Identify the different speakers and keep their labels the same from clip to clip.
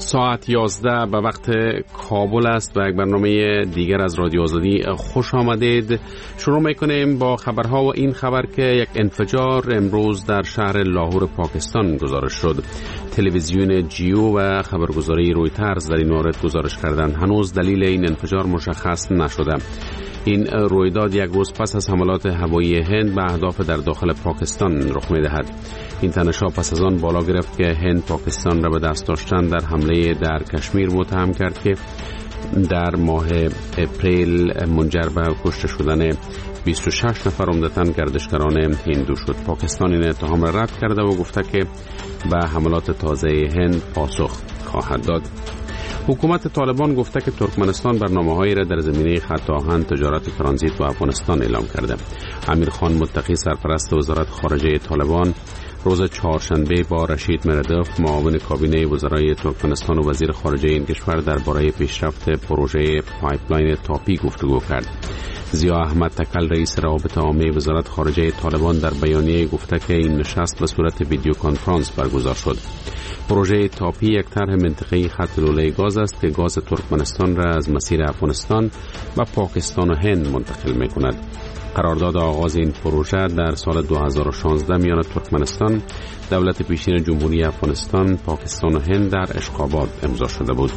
Speaker 1: ساعت 11 به وقت کابل است و یک برنامه دیگر از رادیو آزادی خوش آمدید. شروع میکنیم با خبرها و این خبر که یک انفجار امروز در شهر لاهور پاکستان گزارش شد. تلویزیون جیو و خبرگزاری رویترز در این مورد گزارش کردند. هنوز دلیل این انفجار مشخص نشده. این رویداد یک روز پس از حملات هوایی هند به اهداف در داخل پاکستان رخ می‌دهد. این تنش‌ها پس از آن بالا گرفت که هند پاکستان را به دست داشتن در حمله در کشمیر متهم کرد که در ماه اپریل منجر به کشته شدن 26 نفر عمدتاً گردشگران هندو شد. پاکستان این اتهام را رد کرده و گفته که به حملات تازه هند پاسخ خواهد داد. حکومت طالبان گفته که ترکمنستان برنامه‌هایی را در زمینه خط آهن تجارت ترانزیت و افغانستان اعلام کرده. امیر خان متقی سرپرست وزارت خارجه طالبان روز چهارشنبه با رشید مردوف معاون کابینه وزرای ترکمنستان و وزیر خارجه این کشور درباره پیشرفت پروژه پایپلاین تاپی گفتگو کرد. ضیا احمد تکل رئیس روابط عامه وزارت خارجه طالبان در بیانیه گفته که این نشست به صورت ویدیو کنفرانس برگزار شد. پروژه تاپی یک طرح منطقه‌ای خط لوله گاز است که گاز ترکمنستان را از مسیر افغانستان و پاکستان و هند منتقل می‌کند. قرارداد آغاز این پروژه در سال 2016 میان ترکمنستان، دولت پیشین جمهوری افغانستان، پاکستان و هند در اشخاباد امضا شده بود.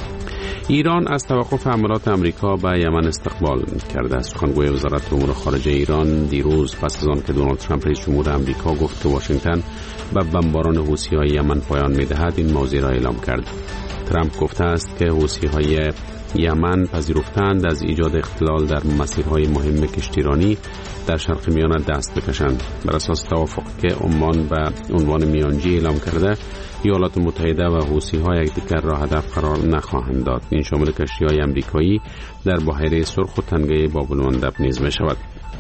Speaker 1: ایران از توقف حملات امریکا به یمن استقبال کرده است. سخنگوی وزارت امور خارجه ایران دیروز پس از آن که دونالد ترامپ رئیس جمهور آمریکا گفت که واشنگتن به بمباران حوثی‌های یمن پایان می‌دهد، این موضوع را اعلام کرد. ترامپ گفته است که حوثی‌های یمن پذیرفتند از ایجاد اختلال در مسیرهای مهم کشتیرانی در شرق میانه دست بکشند. بر اساس توافق که عمان به عنوان میانجی اعلام کرده، ایالات متحده و حوثی‌ها یکدیگر را هدف قرار نخواهند داد. این شامل کشتی‌های آمریکایی در بحیره سرخ و تنگه باب المندب نیز می‌شود.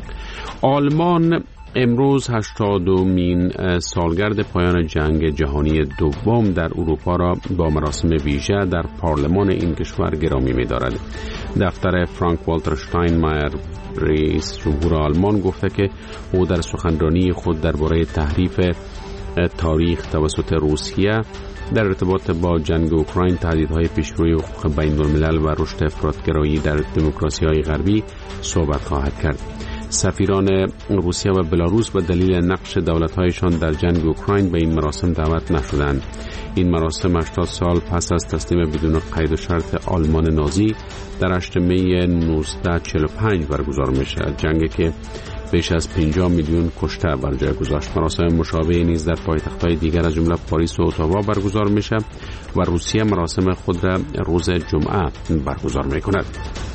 Speaker 1: آلمان امروز 80مین سالگرد پایان جنگ جهانی دوم در اروپا را با مراسم ویژه در پارلمان این کشور گرامی می‌دارد. دفتر فرانک والتر شتاینمایر رئیس جمهور آلمان گفته که او در سخنرانی خود درباره تحریف تاریخ توسط روسیه در ارتباط با جنگ اوکراین، تهدیدهای پیشروی حقوق بین‌الملل و رشد افراط‌گرایی در دموکراسی‌های غربی صحبت خواهد کرد. سفیران روسیه و بلاروس به دلیل نقش دولت‌هایشان در جنگ اوکراین به این مراسم دعوت نشدند. این مراسم 80 سال پس از تسلیم بدون قید و شرط آلمان نازی در 8 می 1945 برگزار میشه. جنگی که بیش از 50 میلیون کشته بر جای گذاشت. مراسم مشابه نیز در پایتخت‌های دیگر از جمله پاریس و اتاوا برگزار میشه و روسیه مراسم خود را روز جمعه برگزار میکند.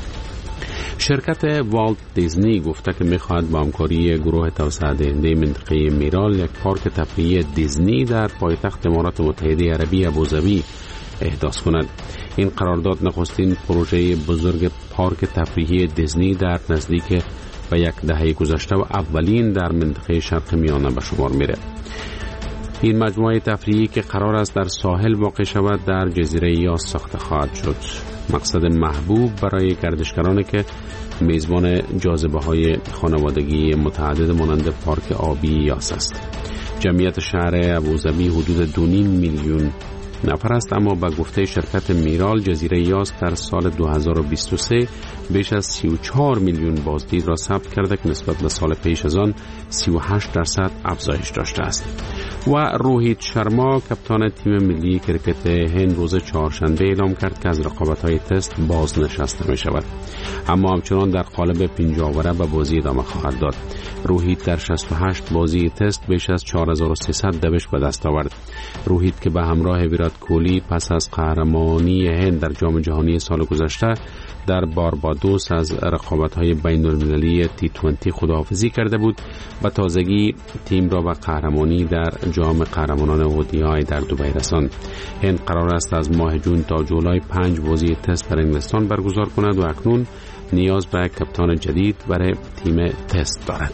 Speaker 1: شرکت والت دیزنی گفته که می‌خواهد با همکاری گروه توسعه دهنده منطقه میرال یک پارک تفریحی دیزنی در پایتخت امارات متحده عربی ابوظبی احداث کند. این قرارداد نخستین پروژه بزرگ پارک تفریحی دیزنی در نزدیک به یک دهه گذشته و اولین در منطقه شرق میانه به شمار میره. این مجموعه تفریحی که قرار است در ساحل واقع شود در جزیره یاس ساخته خواهد شد. مقصد محبوب برای گردشگرانی که میزبان جاذبه‌های خانوادگی متعدد مانند پارک آبی یاس است. جمعیت شهر ابوظبی حدود 2.5 میلیون نفر است، اما به گفته شرکت میرال جزیره یاس در سال 2023 بیش از 34 میلیون بازدید را ثبت کرده که نسبت به سال پیش از آن 38% افزایش داشته است. و روهیت شرما کپتان تیم ملی کرکت هند روز چهارشنبه اعلام کرد که از رقابت‌های تست بازنشسته می‌شود، اما همچنان در قالب پنجاوره به بازی ادامه خواهد داد. روهیت در 68 بازی تست بیش از 4300 دوش به دست آورد. روهیت که به همراه ویرات کوهلی پس از قهرمانی هند در جام جهانی سال گذشته در باربادوس از رقابت‌های بین‌المللی T20 خداحافظی کرده بود و تازگی تیم را به قهرمانی در جام قهرمانان ODI در دبی رساند. هند قرار است از ماه جون تا جولای 5 بازی تست در انگلستان برگزار کند و اکنون نیاز به کپتان جدید برای تیم تست دارد.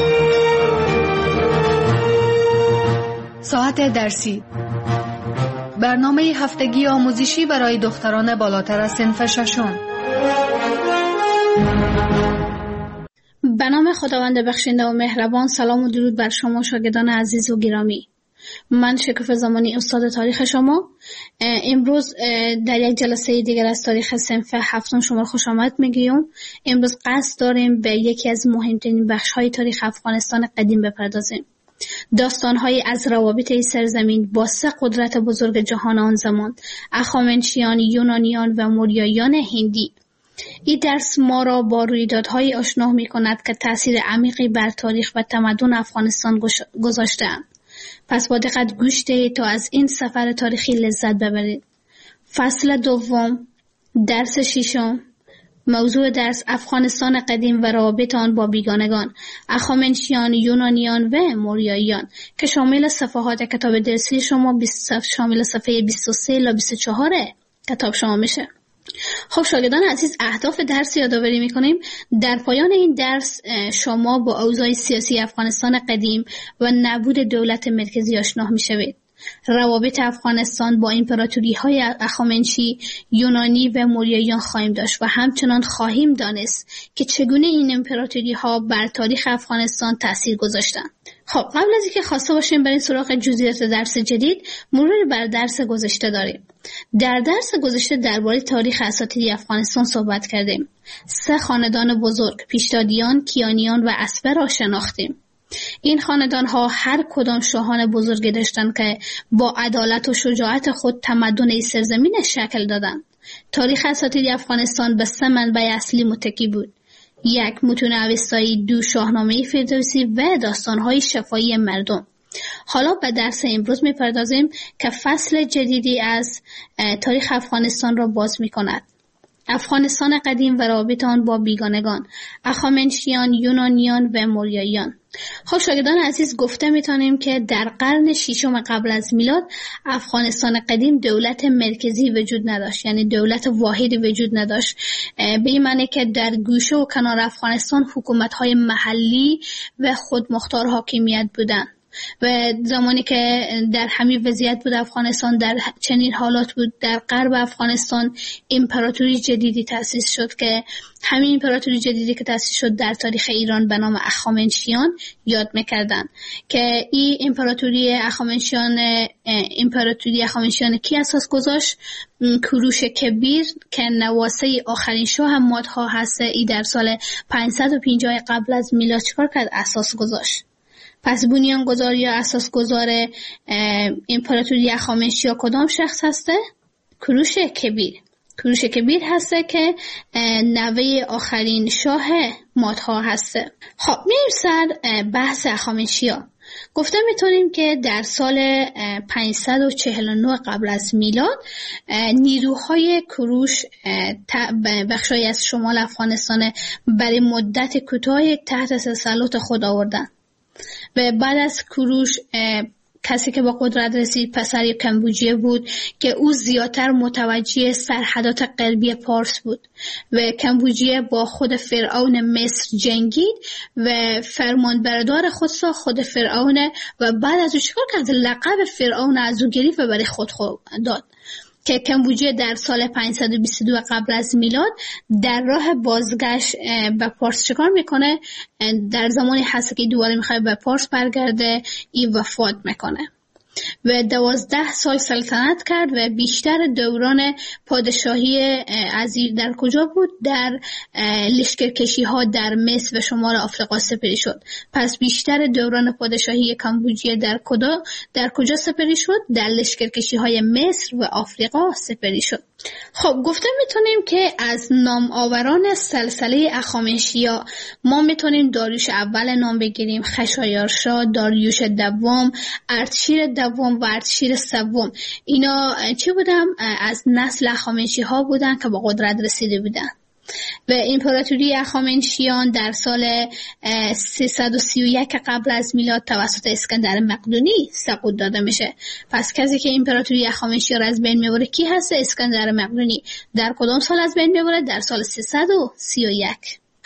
Speaker 2: ساعت درسی برنامه هفتگی آموزشی برای دختران بالاتر از صنف ششم.
Speaker 3: به نام خداوند بخشنده و مهربان. سلام و درود بر شما شاگردان عزیز و گرامی. من شکوفه زمانی استاد تاریخ شما. امروز در یک جلسه دیگر از تاریخ صنف هفتم شما خوش آمد میگویم. امروز قصد داریم به یکی از مهمترین بخش‌های تاریخ افغانستان قدیم بپردازیم. داستان‌های از روابط سرزمین با سه قدرت بزرگ جهان آن زمان، اخامنشیان، یونانیان و موریاییان هندی. این درس ما را با رویدادهای آشنا می‌کند که تأثیر عمیقی بر تاریخ و تمدن افغانستان گذاشته‌اند. پس با دقت گوش دهید تا از این سفر تاریخی لذت ببرید. فصل دوم، درس ششم. موضوع درس افغانستان قدیم و روابط آن با بیگانگان، اخامنشیان، یونانیان و موریاییان که شامل صفحات کتاب درسی شما شامل صفحه 23 الی 24 کتاب شما میشه. خب شاگردان عزیز، اهداف درس یادآوری میکنیم. در پایان این درس شما با اوضاع سیاسی افغانستان قدیم و نبود دولت مرکزی آشنا میشوید. روابط افغانستان با امپراتوری‌های اخامنشی، یونانی و موریاییان خواهیم داشت و همچنان خواهیم دانست که چگونه این امپراتوری‌ها بر تاریخ افغانستان تأثیر گذاشتند. خب قبل از اینکه خواسته باشیم بریم سراغ جزئیات درس جدید، مرور بر درس گذشته داریم. در درس گذشته درباره تاریخ اساطیری افغانستان صحبت کردیم. سه خاندان بزرگ، پیشدادیان، کیانیان و اسبه را شناختیم. این خاندان‌ها هر کدام شاهان بزرگی داشتند که با عدالت و شجاعت خود تمدن سرزمین شکل دادند. تاریخ اساطیری افغانستان به سه منبع اصلی متکی بود: یک، متون اوستایی، دو، شاهنامه فردوسی و داستان‌های شفاهی مردم. حالا به درس امروز می‌پردازیم که فصل جدیدی از تاریخ افغانستان را باز می‌کند. افغانستان قدیم و روابط آن با بیگانگان، اخامنشیان، یونانیان و موریاییان. خب شاگردان عزیز، گفته میتونیم که در قرن ششم قبل از میلاد افغانستان قدیم دولت مرکزی وجود نداشت، یعنی دولت واحدی وجود نداشت. به این معنی که در گوشه و کنار افغانستان حکومت‌های محلی و خودمختار حاکمیت بودند. و زمانی که در همین وضعیت بود افغانستان، در چنین حالات بود، در غرب افغانستان امپراتوری جدیدی تأسیس شد که همین امپراتوری جدیدی که تأسیس شد در تاریخ ایران به نام اخامنشیان یاد میکردن. که این امپراتوری اخامنشیان کی اساس گذاشت؟ کوروش کبیر که نواسه آخرین شاه مادها هست. ای در سال 550 قبل از میلاد چیکار کرد؟ اساس گذاشت. پس بنیانگذار یا اساسگذار امپراتوری اخامنشی کدام شخص هسته؟ کوروش کبیر. کوروش کبیر هسته که نوه آخرین شاه مادها هسته. خب میریم سر بحث اخامنشی‌ها. گفته میتونیم که در سال 549 قبل از میلاد نیروهای کوروش بخشی از شمال افغانستان برای مدت کوتاه تحت تسلط خود آوردند. و بعد از کوروش کسی که با قدرت رسید پسر کمبوجیه بود که او زیادتر متوجه سرحدات غربی پارس بود و کمبوجیه با خود فرعون مصر جنگید و فرمانبردار خود سا خود فرعون و بعد از او چیکار کرد؟ لقب فرعون از او گرفت و برای خود داد. که کمبوجیه در سال 522 قبل از میلاد در راه بازگشت به پارس چکار میکنه؟ در زمانی هست که دوباره میخواد به پارس برگرده، این وفات میکنه و 12 سال سلطنت کرد و بیشتر دوران پادشاهی عزیز در کجا بود؟ در لشکرکشی ها در مصر و شمال آفریقا سپری شد. پس بیشتر دوران پادشاهی کمبوجیه در کجا سپری شد؟ در لشکرکشی های مصر و آفریقا سپری شد. خب گفته میتونیم که از نام آوران سلسله اخامنشیا ما میتونیم داریوش اول نام بگیریم، خشایارشا، داریوش دوم، اردشیر دوم و اردشیر سوم. اینا چی بودن؟ از نسل اخامنشی ها بودن که با قدرت رسیده بودن. و امپراتوری اخامنشیان در سال 331 قبل از میلاد توسط اسکندر مقدونی سقوط داده میشه. پس کسی که امپراتوری اخامنشیان را از بین میبره کی هست؟ اسکندر مقدونی. در کدام سال از بین میبره؟ در سال 331.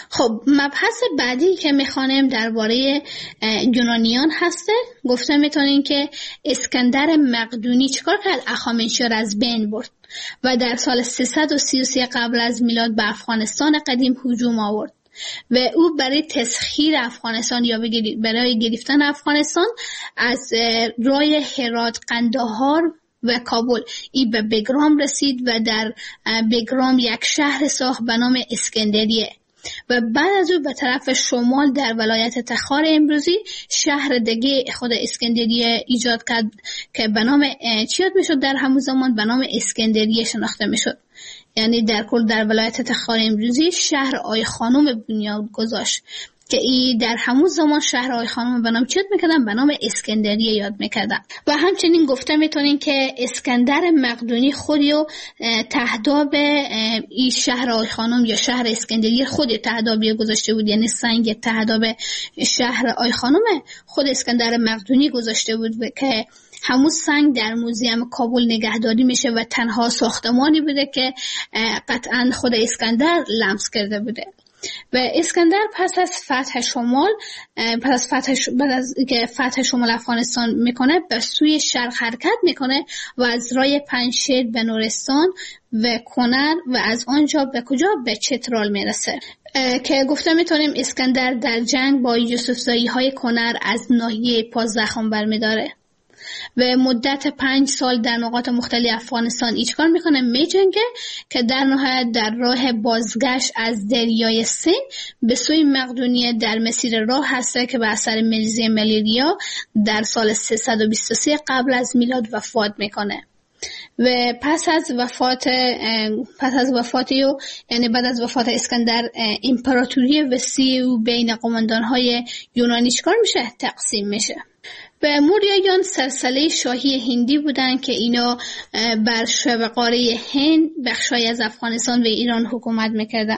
Speaker 3: خب مبحث بعدی که میخوانیم درباره یونانیان هسته. گفته میتونین که اسکندر مقدونی چیکار کرد؟ اخامنشیا را از بین برد و در سال 333 قبل از میلاد به افغانستان قدیم هجوم آورد و او برای تسخیر افغانستان یا برای گرفتن افغانستان از راه هرات، قندهار و کابل ای به بگرام رسید و در بگرام یک شهر ساخت به نام اسکندریه و بعد از او به طرف شمال در ولایت تخار امروزی شهر دیگه خود اسکندریه ایجاد کرد که به نام چی یاد میشد؟ در همون زمان به نام اسکندریه شناخته میشد. یعنی در کل در ولایت تخار امروزی شهر آی خانم بنیاد گذاشت که ای در همون زمان شهر آی خانم به نام چی یاد میکردن؟ به نام اسکندریه یاد میکردن. و همچنین گفته میتونین که اسکندر مقدونی خودیو تهداب این شهر آی خانم یا شهر اسکندریه خودی تهدابی گذاشته بود، یعنی سنگ تهداب شهر آی خانم خود اسکندر مقدونی گذاشته بود که همون سنگ در موزیم کابل نگهداری میشه و تنها ساختمانی بوده که قطعا خود اسکندر لمس کرده بوده. و اسکندر پس از فتح شمال بعد از که فتح شمال افغانستان میکنه به سوی شرق حرکت میکنه و از راه پنجشیر به نورستان و کنر و از آنجا به کجا؟ به چترال میرسه که گفته میتونیم اسکندر در جنگ با یوسفزایی های کنر از ناحیه پا زخم برمیداره و مدت 5 سال در نقاط مختلف افغانستان ایچکار میکنه، میجنگه که در نهایت در راه بازگشت از دریای سین به سوی مقدونیه در مسیر راه هسته که به اثر مریضی ملیریا در سال 323 قبل از میلاد وفات میکنه. و پس از وفاتیو یعنی بعد از وفات اسکندر امپراتوری وسیع و بین قماندانهای یونانی چکار میشه؟ تقسیم میشه. و موریایان سلسله شاهی هندی بودن که اینا بر شبه قاره هند بخشای از افغانستان و ایران حکومت میکردن.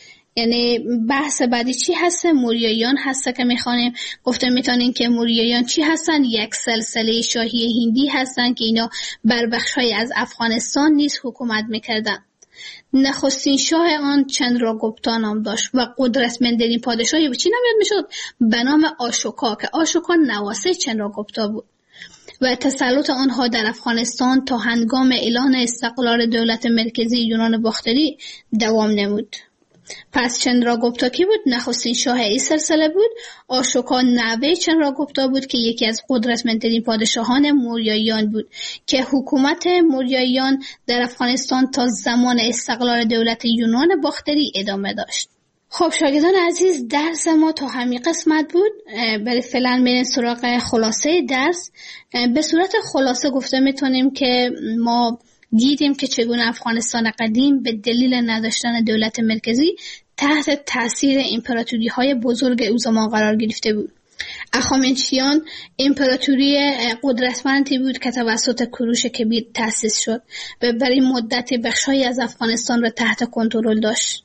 Speaker 3: یعنی بحث بعدی چی هسته؟ موریایان هسته که میخوانیم. گفته میتونین که موریایان چی هستن؟ یک سلسله شاهی هندی هستن که اینا بر بخشای از افغانستان نیز حکومت میکردن. نخستین شاه آن چندراگوپتا نام داشت و قدرتمندترین پادشاهی به چی نام یاد میشد؟ به نام آشوکا که آشوکا نواسه چندراگوپتا بود و تسلط آنها در افغانستان تا هنگام اعلان استقلال دولت مرکزی یونان باختری دوام نمود. پس چندراگوپتا کی بود؟ نخستین شاه این سلسله بود. آشوکا نوه چندراگوپتا بود که یکی از قدرتمندترین پادشاهان موریاییان بود که حکومت موریاییان در افغانستان تا زمان استقلال دولت یونان باختری ادامه داشت. خب شاگردان عزیز، درس ما تا همین قسمت بود. برای فعلا میریم سراغ خلاصه درس. به صورت خلاصه گفته میتونیم که ما دیدیم که چگونه افغانستان قدیم به دلیل نداشتن دولت مرکزی تحت تاثیر امپراتوری های بزرگ او زمان قرار گرفته بود. اخامنشیان امپراتوری قدرتمندی بود که توسط کوروش کبیر تأسیس شد و برای مدت بخشی از افغانستان را تحت کنترل داشت.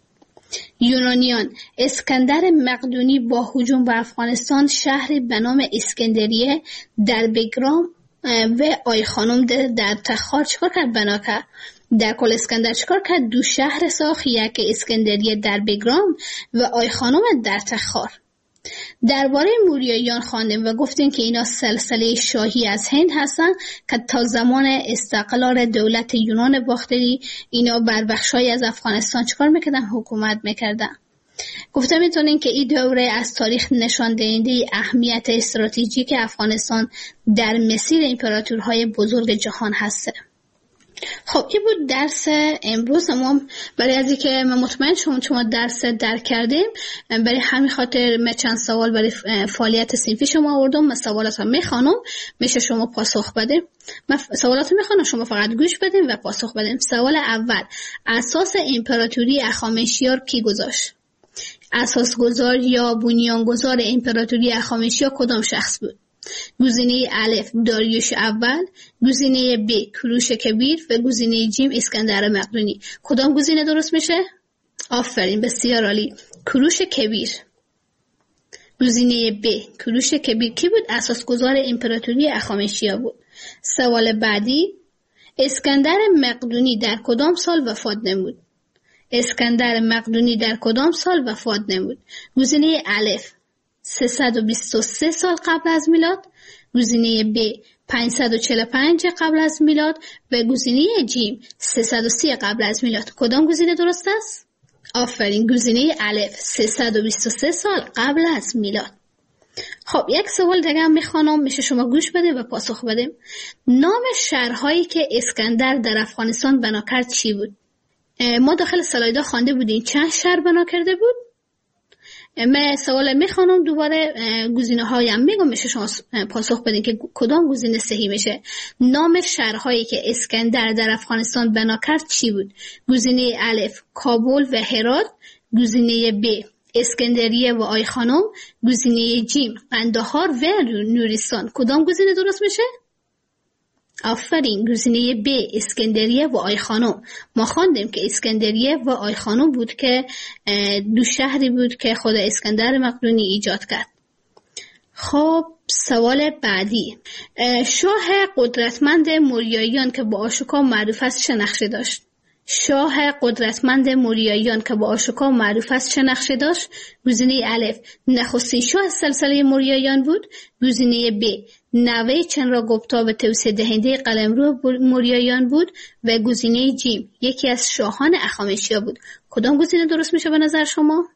Speaker 3: یونانیان اسکندر مقدونی با هجوم به افغانستان شهری به نام اسکندریه در بگرام و آی خانم در تخار چکار کرد؟ بنا کرد. در کل اسکندر چکار کرد؟ 2 شهر ساخت، یک اسکندریه در بگرام و آی خانم در تخار. درباره موریاییان خواندیم و گفتیم که اینا سلسله شاهی از هند هستن که تا زمان استقلال دولت یونان باختری اینا بر بخشای از افغانستان چکار میکردن؟ حکومت میکردن. گفته میتونین که این دوره از تاریخ نشان دهنده اهمیت استراتژیک افغانستان در مسیر امپراتورهای بزرگ جهان هسته. خب این بود درس امروز ما. برای از اینکه من مطمئن شما درس درک کردیم، برای همین خاطر من چند سوال برای فعالیت صنفی شما آوردم. من سوالات رو میخوانم، میشه شما پاسخ بدیم. من سوالات رو میخوانم، شما فقط گوش بدیم و پاسخ بدیم. سوال اول: اساس امپراتوری اخامنشیار کی گذاشت؟ اساسگذار یا بنیانگذار امپراتوری اخامنشیا کدام شخص بود؟ گزینه الف داریوش اول، گزینه ب کوروش کبیر و گزینه جیم اسکندر مقدونی. کدام گزینه درست میشه؟ آفرین، بسیار عالی، کوروش کبیر. گزینه ب کوروش کبیر کی بود؟ اساسگذار امپراتوری اخامنشیا بود. سوال بعدی: اسکندر مقدونی در کدام سال وفات نمود؟ اسکندر مقدونی در کدام سال وفات نمود؟ گزینه الف 323 سال قبل از میلاد، گزینه ب 545 قبل از میلاد و گزینه جیم 330 قبل از میلاد. کدام گزینه درست است؟ آفرین، گزینه الف 323 سال قبل از میلاد. خب یک سوال دیگه هم میخوانم، میشه شما گوش بده و پاسخ بده. نام شهرهایی که اسکندر در افغانستان بنا کرد چی بود؟ ما داخل سلایدها خوانده بودیم چند شهر بنا کرده بود. من سوال میخوانم دوباره، گزینه هایم میگم، میشه شما پاسخ بدین که کدام گزینه صحیح میشه. نام شهرهایی که اسکندر در افغانستان بنا کرد چی بود؟ گزینه الف کابل و هرات، گزینه ب اسکندریه و آیخانم، گزینه جیم قندهار و نورستان. کدام گزینه درست میشه؟ آفرین، گزینه ب اسکندریه و آیخانم. ما خواندیم که اسکندریه و آیخانم بود که دو شهری بود که خود اسکندر مقدونی ایجاد کرد. خب سوال بعدی، شاه قدرتمند موریاییان که با آشوکا معروف است چه نقشه داشت؟ شاه قدرتمند موریاییان که با آشوکا معروف است چه نقشه داشت؟ گزینه الف نخستین شاه سلسله موریاییان بود، گزینه ب نوه چندراگوپتا و توسعه دهنده قلمرو موریاییان بود و گزینه جیم یکی از شاهان اخامنشیا بود. کدام گزینه درست میشه به نظر شما؟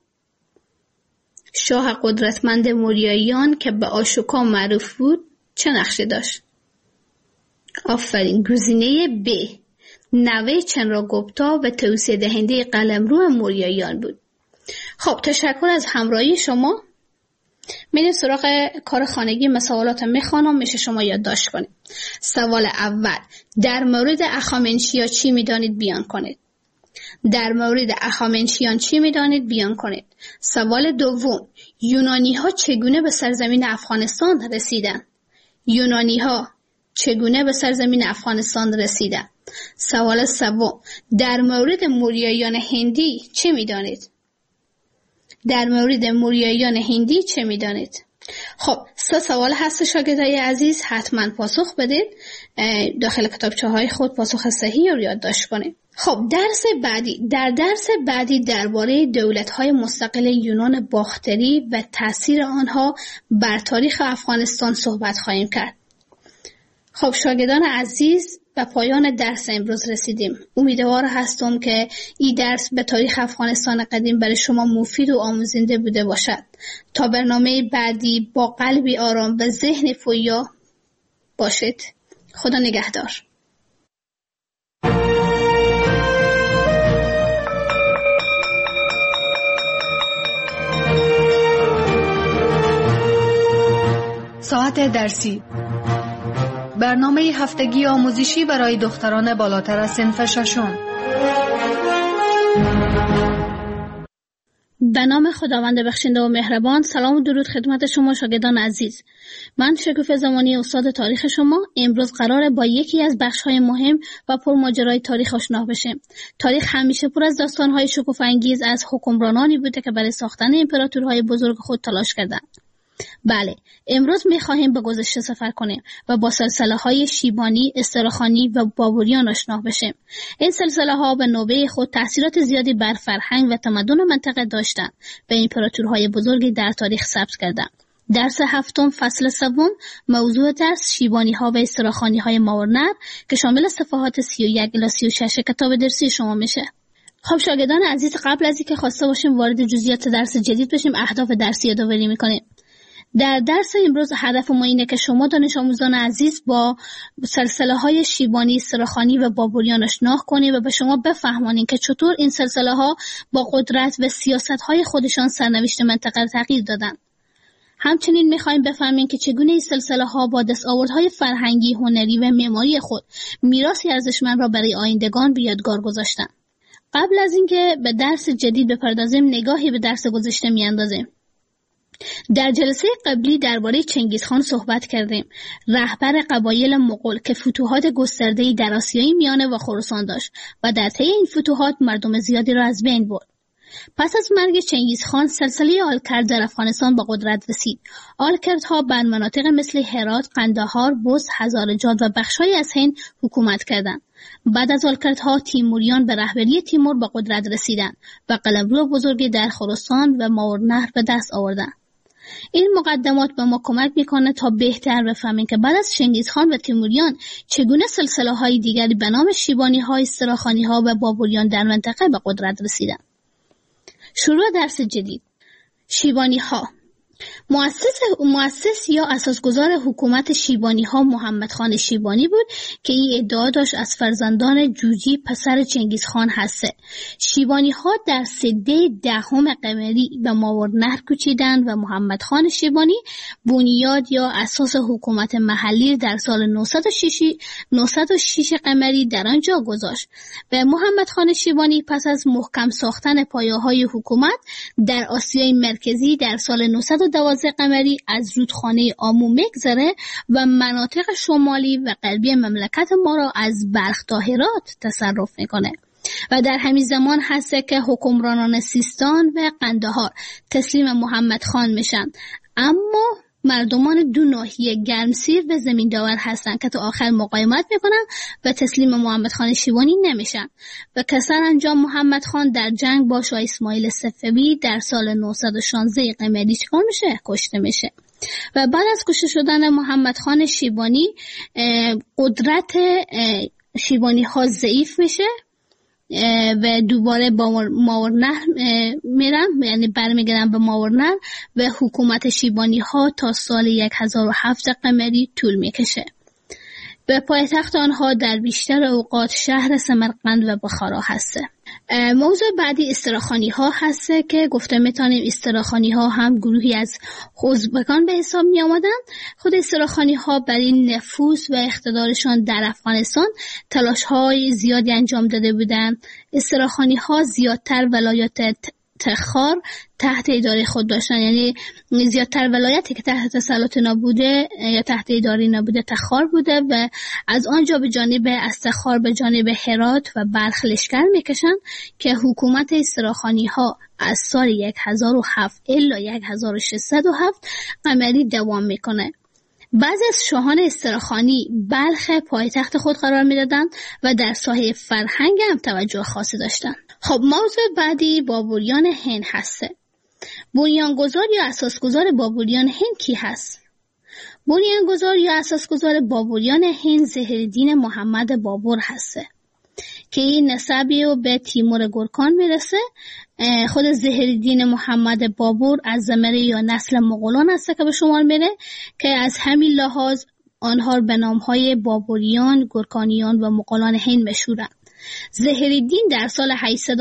Speaker 3: شاه قدرتمند موریاییان که به آشوکا معروف بود چه نقشه داشت؟ آفرین، گزینه ب نوه چندراگوپتا و توسعه دهنده قلمرو موریاییان بود. خب تشکر از همراهی شما. میریم سراغ کار خانگی. مسائلات میخوانم، میشه شما یادداشت کنید. سوال اول، در مورد اخامنشیا چی میدانید بیان کنید؟ در مورد اخامنشیان چی میدانید بیان کنید؟ سوال دوم، یونانی ها چگونه به سرزمین افغانستان رسیدند؟ یونانی ها چگونه به سرزمین افغانستان رسیدند؟ سوال سوم، در مورد موریاییان هندی چه میدانید؟ در مورد موریاییان هندی چه میدانید؟ خب 3 سوال هست شاگردای عزیز، حتما پاسخ بدید. داخل کتابچه های خود پاسخ صحیح رو یادداشت کنید. خب درس بعدی درباره دولت‌های مستقل یونان باختری و تأثیر آنها بر تاریخ افغانستان صحبت خواهیم کرد. خب شاگردان عزیز، به پایان درس امروز رسیدیم. امیدوار هستم که این درس به تاریخ افغانستان قدیم برای شما مفید و آموزنده بوده باشد. تا برنامه بعدی با قلبی آرام و ذهن پویا باشید. خدا نگهدار.
Speaker 2: ساعت درسی، برنامه هفتگی آموزشی برای دختران بالاتر از صنف ششم.
Speaker 3: به نام خداوند بخشنده و مهربان. سلام و درود خدمت شما شاگردان عزیز. من شکوفه زمانی استاد تاریخ شما. امروز قراره با یکی از بخش‌های مهم و پرماجرای تاریخ آشنا بشیم. تاریخ همیشه پر از داستان‌های شکوفه‌انگیز از حکمرانانی بوده که برای ساختن امپراتورهای بزرگ خود تلاش کردند. بله، امروز می‌خواهیم به گذشته سفر کنیم و با سلسله‌های شیبانی، استرخانی و بابوریان آشنا بشیم. این سلسله‌ها به نوبه خود تأثیرات زیادی بر فرهنگ و تمدن منطقه داشتند و امپراتورهای بزرگی در تاریخ ثبت کردند. درس هفتم فصل سوم، موضوع درس شیبانی‌ها و استرخانی‌های ماورنر که شامل صفحات 31 الی 36 کتاب درسی شما میشه. خب شاگردان عزیز، قبل از اینکه خواسته باشیم وارد جزئیات درس جدید بشیم، اهداف درسی یادآوری می‌کنیم. در درس امروز هدف ما اینه که شما دانش آموزان عزیز با سلسله‌های شیبانی، استرخانی و بابوریان آشنا کنید و به شما بفهمانید که چطور این سلسله‌ها با قدرت و سیاست‌های خودشان سرنوشت منطقه را تغییر دادن. همچنین می‌خوایم بفهمیم که چگونه این سلسله‌ها با دستاوردهای فرهنگی، هنری و معماری خود میراثی ارزشمند را برای آیندگان به یادگار گذاشتند. قبل از اینکه به درس جدید بپردازیم، نگاهی به درس گذشته می‌اندازیم. در جلسه قبلی درباره چنگیزخان صحبت کردیم، رهبر قبایل مغول که فتوحات گسترده‌ای در آسیای میانه و خراسان داشت و در طی این فتوحات مردم زیادی را از بین برد. پس از مرگ چنگیزخان، سلسله آلکرد در افغانستان به قدرت رسید. آلکردها بر مناطق مثل هرات، قندهار، بست، هزارجات و بخش‌هایی از هند حکومت کردند. بعد از آلکردها تیموریان به رهبری تیمور به قدرت رسیدند و قلمرو بزرگی در خراسان و ماوراءالنهر به دست آوردند. این مقدمات به ما کمک میکنه تا بهتر بفهمیم که بعد از چنگیزخان و تیموریان چگونه سلسله های دیگری به نام شیبانی ها، استراخانی ها و بابوریان در منطقه به قدرت رسیدند. شروع درس جدید. شیبانی ها. مؤسس یا اساسگزار حکومت شیبانی ها محمد خان شیبانی بود که این ادعا داشت از فرزندان جوجی پسر چنگیزخان هسته. شیبانی ها در سده 10 قمری به ماوراءالنهر کوچیدند و محمد خان شیبانی بنیاد یا اساس حکومت محلی در سال 906 قمری در آنجا گذاشت و محمد خان شیبانی پس از محکم ساختن پایه‌های حکومت در آسیای مرکزی در سال 912 قمری از رودخانه آمو میگذره و مناطق شمالی و غربی مملکت ما را از بلخ تا هرات تصرف میکنه و در همین زمان هست که حکمرانان سیستان و قندهار تسلیم محمد خان میشن، اما مردمان دو ناحیه گرمسیر و زمین داور هستند که تا آخر مقاومت میکنن و تسلیم محمد خان شیبانی نمیشن و سرانجام محمد خان در جنگ با شاه اسماعیل صفوی در سال 916 قمری چکار میشه؟ کشته میشه. و بعد از کشته شدن محمد خان شیبانی قدرت شیبانی ها ضعیف میشه و دوباره با ماوراءالنهر میرن، یعنی برمیگردن به ماوراءالنهر و حکومت شیبانی ها تا سال 1007 قمری طول میکشه. به پایتخت آنها در بیشتر اوقات شهر سمرقند و بخارا هسته. موضوع بعدی استراخانی ها هسته که گفته میتونیم استراخانی ها هم گروهی از ازبکان به حساب می آمدن. خود استراخانی ها برای نفوذ و اقتدارشان در افغانستان تلاش های زیادی انجام داده بودند. استراخانی ها زیادتر ولایات تخار تحت اداره خود داشتن، یعنی زیادتر ولایتی که تحت تسلط نبوده یا تحت اداره نبوده تخار بوده و از آنجا به جانب از تخار به جانب هرات و بلخ لشکر میکشن که حکومت استراخانی ها از سال 1007 الی 1607 قمری دوام میکنه. بعضی از شاهان استراخانی بلخ پایتخت خود قرار میدادند و در ساحه فرهنگ هم توجه خاصی داشتند. خب موضوع بعدی بابوریان هند هسته. بنیانگذار یا اساسگزار بابوریان هند کی هست؟ بنیانگذار یا اساسگزار بابوریان هند ظهیرالدین محمد بابر هسته که این نسبی رو به تیمور گورکان میرسه. خود ظهیرالدین محمد بابر از زمره یا نسل مغولان هسته که به شمار میره که از همین لحاظ آنها به نامهای بابوریان، گورکانیان و مغولان هند مشهورند. ظهیرالدین در سال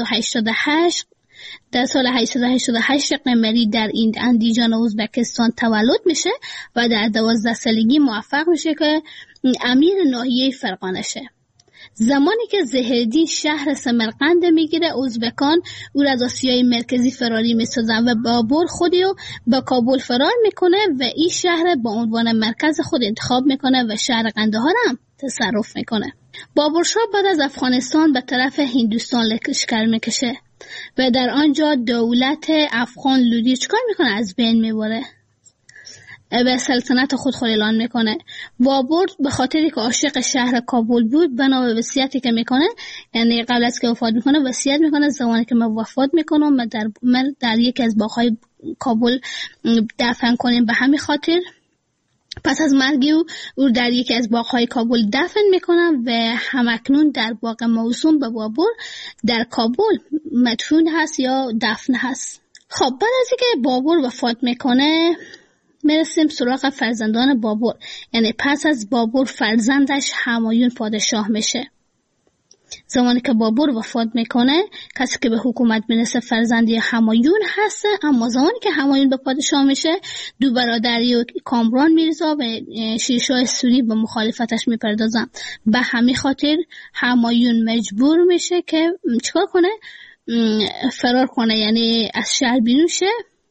Speaker 3: 888 قمری در اندیجان ازبکستان تولد میشه و در 12 سالگی موفق میشه که امیر ناحیه فرغانه شه. زمانی که ظهیرالدین شهر سمرقند میگیره، ازبکان او را از آسیای مرکزی فراری میسازن و بابر خودی رو به کابل فرار میکنه و این شهر با عنوان مرکز خود انتخاب میکنه و شهر قندهار هم تصرف میکنه. بابر شاه بعد از افغانستان به طرف هندوستان لشکر میکشه و در آنجا دولت افغان لودی چکار میکنه؟ از بین میبره و سلطنت خود اعلان میکنه. بابر به خاطری که عاشق شهر کابل بود بنا به وصیتی که میکنه، یعنی قبل از که وفات میکنه وصیت میکنه زمانی که من وفات میکنم من در یکی از باغ‌های کابل دفن کنیم. به همین خاطر پس از مرگ او در یکی از باغ‌های کابل دفن میکنن و همکنون در باغ موسوم به بابر در کابل مدفون هست یا دفن هست. خب بعد از اینکه بابر وفات میکنه میرسیم سراغ فرزندان بابر، یعنی پس از بابر فرزندش همایون پادشاه میشه. زمانی که بابر وفات میکنه کسی که به حکومت میرسه فرزندی همایون هسته، اما زمانی که همایون به پادشاه میشه دو برادری و کامران میرزا و شیرشاه سوری به مخالفتش میپردازن. به همین خاطر همایون مجبور میشه که چیکار کنه؟ فرار کنه، یعنی از شهر بیرون شه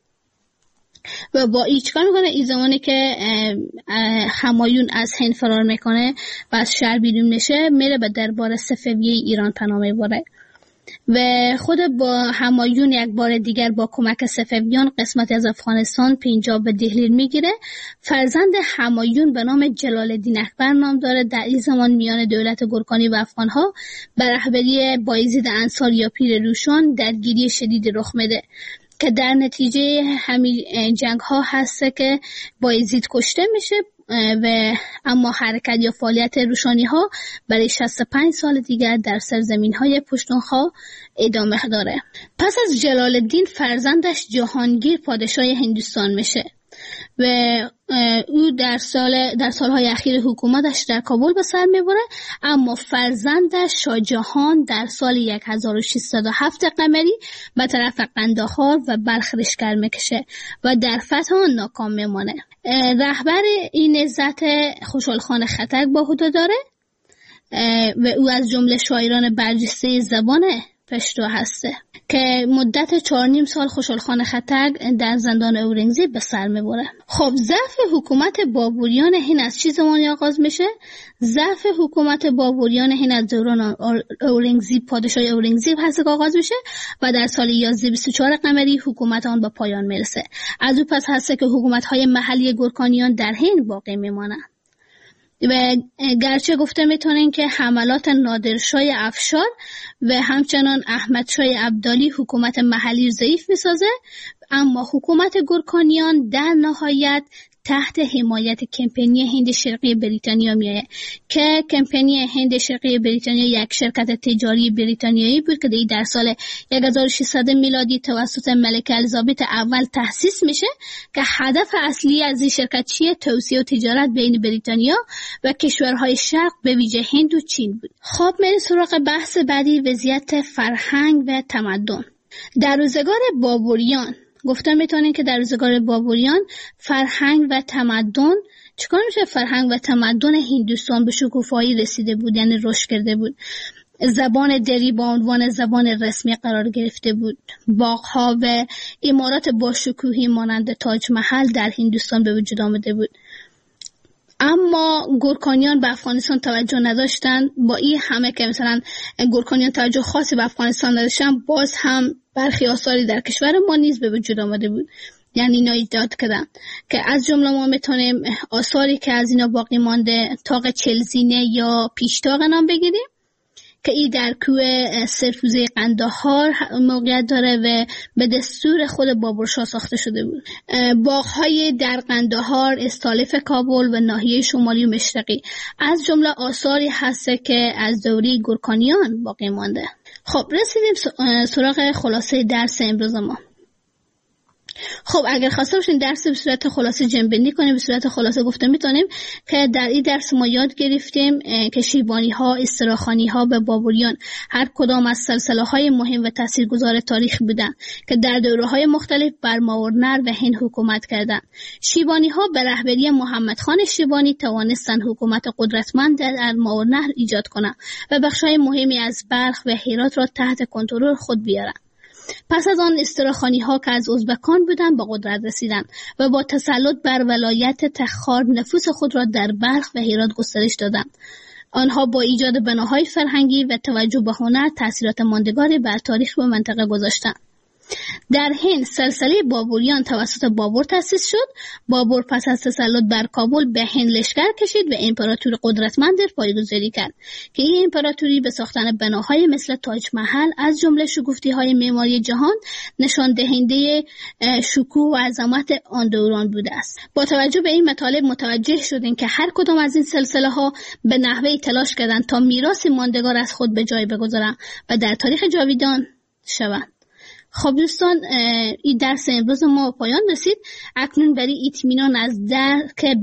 Speaker 3: و با این چیکار میکنه؟ این زمانی که همایون از هند فرار میکنه و از شهر بیرون میشه میره به دربار صفوی ایران پناه میبره و خود با همایون یک بار دیگر با کمک صفویان قسمت از افغانستان پنجاب و دهلی میگیره. فرزند همایون به نام جلال الدین اکبر نام داره. در این زمان میان دولت گورکانی و افغانها بر رهبری بایزید انصار یا پیر روشن درگیری شدید رخ میده که در نتیجه همین جنگ ها هست که بایزید کشته میشه و اما حرکت یا فعالیت روشانی ها برای 65 سال دیگر در سرزمین های پشتونخوا ادامه داره. پس از جلال الدین فرزندش جهانگیر پادشاه هندوستان میشه و او در سالهای اخیر حکومتش در کابل به سر میبره، اما فرزندش شاه جهان در سال 1607 قمری به طرف قندهار و بلخ لشکر میکشه و در فتح آن ناکام میمانه. رهبر این نهضت خوشحال خان خټک با عهده داره و او از جمله شاعران برجسته زبان پشتو هسته که مدت 4.5 سال خوشحال خان خټک در زندان اورنگزیب به سر میبره. خب ضعف حکومت بابوریان هند از چه زمانی آغاز میشه؟ ضعف حکومت بابوریان هند از دوران اورنگزیب، پادشاه اورنگزیب هست که آغاز میشه و در سال 1124 قمری حکومت آن به پایان میرسه. از او پس هست که حکومت‌های محلی گورکانیان در هند باقی میمانند و گرچه گفته میتونین که حملات نادرشاه افشار و همچنان احمدشاه ابدالی حکومت محلی ضعیف میسازه، اما حکومت گورکانیان در نهایت تحت حمایت کمپانی هند شرقی بریتانیا میایه که کمپانی هند شرقی بریتانیا یک شرکت تجاری بریتانیایی بود که در سال 1600 میلادی توسط ملکه الیزابت اول تأسیس میشه که هدف اصلی از این شرکت چیه؟ توسعه و تجارت بین بریتانیا و کشورهای شرق به ویژه هند و چین بود. خب میریم سراغ بحث بعدی، وضعیت فرهنگ و تمدن. در روزگار بابوریان گفتم میتونین که در روزگار بابوریان فرهنگ و تمدن چیکار میشه؟ فرهنگ و تمدن هندوستان به شکوفایی رسیده بود، یعنی رشد کرده بود. زبان دری با عنوان زبان رسمی قرار گرفته بود. باغ‌ها و عمارات با شکوهی مانند تاج محل در هندوستان به وجود آمده بود. اما گورکانیان به افغانستان توجه نداشتن. با این همه که مثلا گورکانیان توجه خاصی به افغانستان نداشتن، باز هم برخی آثاری در کشور ما نیز به وجود آمده بود، یعنی اینا ایجاد کردن که از جمله ما میتونیم آثاری که از اینا باقی مانده طاق چلزینه یا پیشتاق نام بگیریم که این در کوه سرفوزه قندهار موقعیت داره و به دستور خود بابرشاه ساخته شده بود. باغ‌های در قندهار، استالف کابل و ناحیه شمالی و مشرقی از جمله آثاری هست که از دوره گورکانیان باقی مانده. خب رسیدیم سراغ خلاصه درس امروز ما. خب اگر خواسته باشین درس به صورت خلاصه جنبندی کنیم، به صورت خلاصه گفته میتونیم که در این درس ما یاد گرفتیم که شیبانی ها، استراخانی ها به بابوریان هر کدام از سلسله های مهم و تاثیرگذار تاریخ بودند که در دوره های مختلف بر ماورنر و هند حکومت کردند. شیبانی ها به رهبری محمد خان شیبانی توانستند حکومت قدرتمند در ماورنر ایجاد کنند و بخش‌های مهمی از بلخ و هرات را تحت کنترل خود بیارند. پس از آن استراخانی ها که از ازبکان بودند به قدرت رسیدند و با تسلط بر ولایت تخار نفوذ خود را در بلخ و هرات گسترش دادند. آنها با ایجاد بناهای فرهنگی و توجه به هنر تأثیرات ماندگاری بر تاریخ و منطقه گذاشتند. در هند سلسله بابوریان توسط بابر تأسیس شد. بابر پس از تسلط بر کابل به هند لشکر کشید و امپراتور قدرتمند پایه‌گذاری کرد که این امپراتوری به ساختن بناهای مثل تاج محل از جمله شگفتی‌های معماری جهان نشان دهنده شکوه و عظمت آن دوران بوده است. با توجه به این مطالب متوجه شدیم که هر کدام از این سلسله‌ها به نحوی تلاش کردند تا میراث ماندگار از خود به جای بگذارند و در تاریخ جاویدان شوند. خب دوستان، این درس امروز ما پایان رسید. اکنون برای اطمینان از درک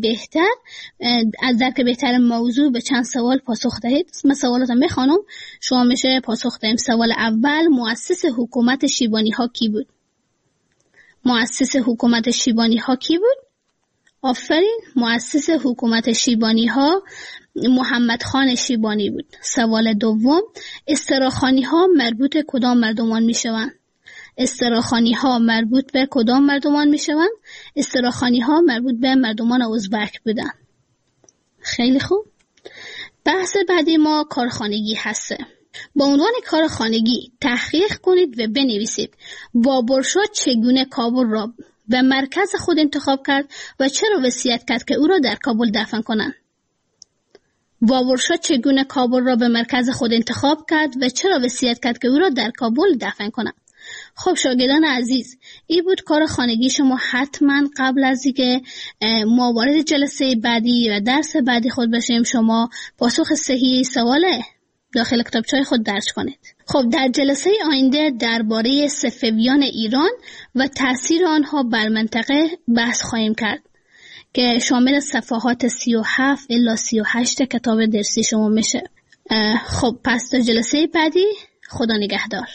Speaker 3: بهتر موضوع به چند سوال پاسخ دهید. من سوالاتم میخوانم، شما میشه پاسخ دهیم. سوال اول، مؤسس حکومت شیبانی ها کی بود؟ مؤسس حکومت شیبانی ها کی بود؟ آفرین، مؤسس حکومت شیبانی ها محمد خان شیبانی بود. سوال دوم، استراخانی ها مربوط کدام مردمان میشوند؟ استراخانی ها مربوط به کدام مردمان می شوند؟ استراخانی ها مربوط به مردمان ازبک بودند. خیلی خوب. بحث بعدی ما کارخانگی هسته. با عنوان کار خانگی تحقیق کنید و بنویسید بابرشاه چگونه کابل را به مرکز خود انتخاب کرد و چرا وصیت کرد که او را در کابل دفن کنند. بابرشاه چگونه کابل را به مرکز خود انتخاب کرد و چرا وصیت کرد که او را در کابل دفن کنند. خب شاگردان عزیز، این بود کار خانگی شما. حتما قبل از اینکه ما وارد جلسه بعدی و درس بعدی خود بشیم شما پاسخ صحیح سوال داخل کتابچه‌های خود درج کنید. خب در جلسه آینده درباره صفویان ایران و تأثیر آنها بر منطقه بحث خواهیم کرد که شامل صفحات 37 الی 38 کتاب درسی شما میشه. خب پس تا جلسه بعدی، خدا نگهدار.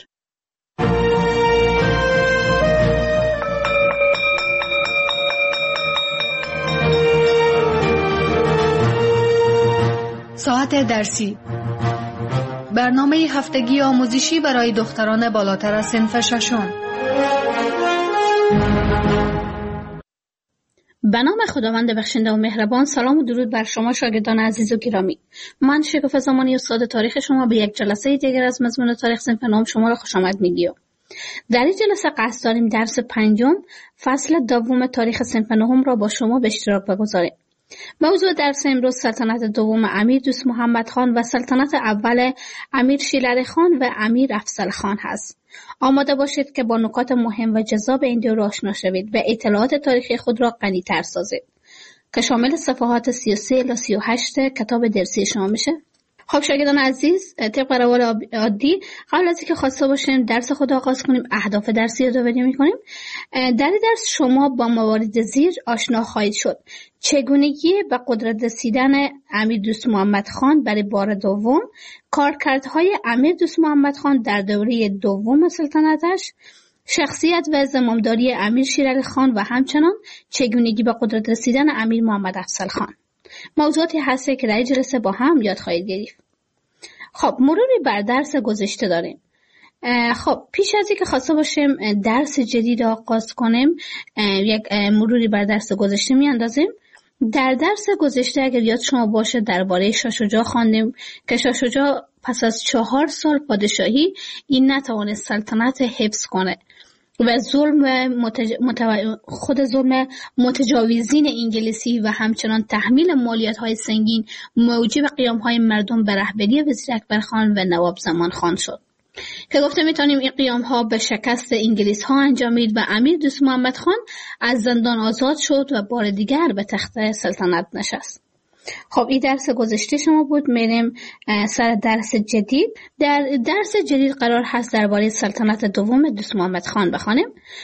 Speaker 2: ساعت درسی، برنامه هفتگی آموزشی برای دختران بالاتر از صنف ششم.
Speaker 3: به نام خداوند بخشنده و مهربان. سلام و درود بر شما شاگردان عزیز و گرامی. من شکوفه زمانی استاد تاریخ شما به یک جلسه دیگر از مضمون تاریخ صنف نهم شما را خوش آمد میگیم. در این جلسه قصد داریم درس 5 فصل دوم تاریخ صنف نهم را با شما به اشتراک بگذاریم. موضوع درس امروز سلطنت دوم امیر دوست محمد خان و سلطنت اول امیر شیرعلی خان و امیر افضل خان هست. آماده باشید که با نکات مهم و جذاب این دور آشنا شوید و اطلاعات تاریخی خود را غنی‌تر سازید که شامل صفحات 33 الی 38 کتاب درسی شما میشه. خب شاگردان عزیز، طبق روال عادی قبل از اینکه خواسته باشیم درس خود آغاز کنیم اهداف درسی رو یادآوری می‌کنیم. در این درس شما با موارد زیر آشنا خواهید شد: چگونگی به قدرت رسیدن امیر دوست محمد خان برای بار دوم، کارکردهای امیر دوست محمد خان در دوره دوم سلطنتش، شخصیت و زمامداری امیر شیرعلی خان و همچنان چگونگی به قدرت رسیدن امیر محمد افضل خان. موضوعاتی هسته که در این جلسه با هم یاد خواهید گرفت. خب مروری بر درس گذشته داریم. خب پیش از اینکه خواسته باشیم درس جدید آغاز کنیم یک مروری بر درس گذشته میاندازیم. در درس گذشته اگر یاد شما باشه درباره شاه شجاع خواندیم که شاه شجاع پس از 4 سال پادشاهی این نتوانست سلطنت حفظ کنه و خود ظلم متجاوزین انگلیسی و همچنان تحمیل مالیات‌های سنگین موجب قیام‌های مردم به رهبری وزیر اکبرخان و نواب زمان خان شد که گفته میتونیم این قیام‌ها به شکست انگلیس‌ها انجامید و امیر دوست محمد خان از زندان آزاد شد و بار دیگر به تخت سلطنت نشست. خب این درس گذشته شما بود. میریم سر درس جدید. در درس جدید قرار هست درباره سلطنت دوم دوست محمد خان بخوانیم.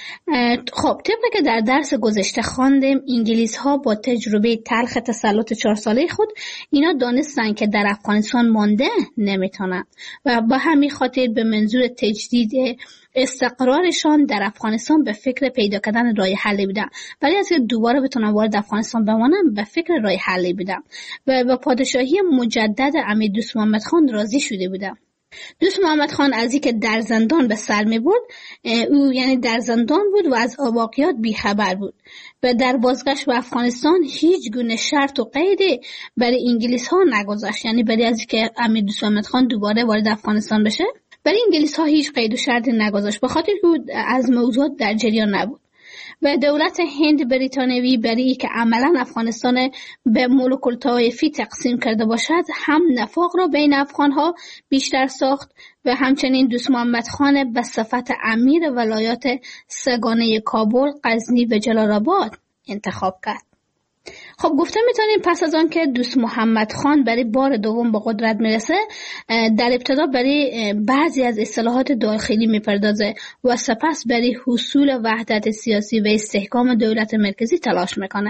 Speaker 3: خب طبق که در درس گذشته خواندیم انگلیس ها با تجربه تلخ تسلط 4 ساله خود اینا دانستن که در افغانستان مانده نمیتونن و با همین خاطر به منظور تجدید استقرارشان در افغانستان به فکر پیدا کردن راه حلی بودن. ولی از که دوباره بتونن وارد افغانستان بمانن به فکر راه حلی بودن و با پادشاهی مجدد امیر دوست محمد خان راضی شده بودن. دوست محمد خان از اینکه در زندان به سر می برد، او یعنی در زندان بود و از واقعیات بیخبر بود و در بازگشت به افغانستان هیچ گونه شرط و قیدی برای انگلیس ها نگذاشت، یعنی برای از اینکه امیر دوست محمد خان دوباره وارد افغانستان بشه برای انگلیس ها هیچ قید و شرطی نگذاشت، به خاطر که از موضوعات در جریان نبود و دولت هند بریتانیایی برای که عملا افغانستان به ملوک الطوایفی تقسیم کرده باشد هم نفاق را بین افغان ها بیشتر ساخت و همچنین دوست محمد خان به صفت امیر ولایات سگانه کابل، غزنی و جلال آباد انتخاب کرد. خب گفته میتونیم پس از آن که دوست محمد خان برای بار دوم به قدرت میرسه در ابتدا برای بعضی از اصلاحات داخلی میپردازه و سپس برای حصول وحدت سیاسی و استحکام دولت مرکزی تلاش میکنه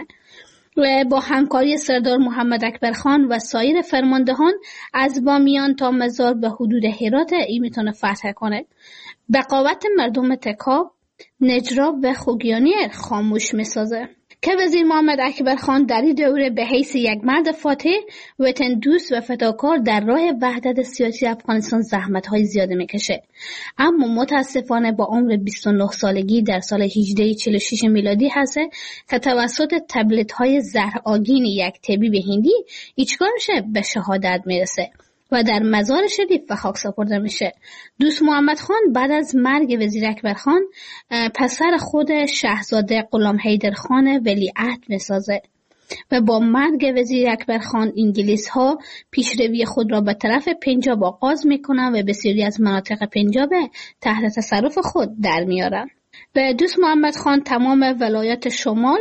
Speaker 3: و با همکاری سردار محمد اکبر خان و سایر فرماندهان از بامیان تا مزار به حدود هرات این میتونه فتح کنه. بقاوت مردم تکاب، نجراب و خوگیانی خاموش میسازه که وزیر محمد اکبر خان در این دوره به حیث یک مرد فاتح، وطن دوست و فداکار در راه وحدت سیاسی افغانستان زحمت‌های زیاده میکشه، اما متاسفانه با عمر 29 سالگی در سال 1846 میلادی هست که توسط تبلیغات‌های زهرآگین یک طبیب هندی هیچ کارش به شهادت میرسه و در مزار شریف به خاک سپرده میشه. دوست محمد خان بعد از مرگ وزیر اکبر خان پسر خود شاهزاده غلام حیدر خان ولیعهد میسازه و با مرگ وزیر اکبر خان انگلیس ها پیشروی خود را به طرف پنجاب آغاز میکنن و بسیاری از مناطق پنجاب تحت تصرف خود در میارن. و دوست محمد خان تمام ولایات شمال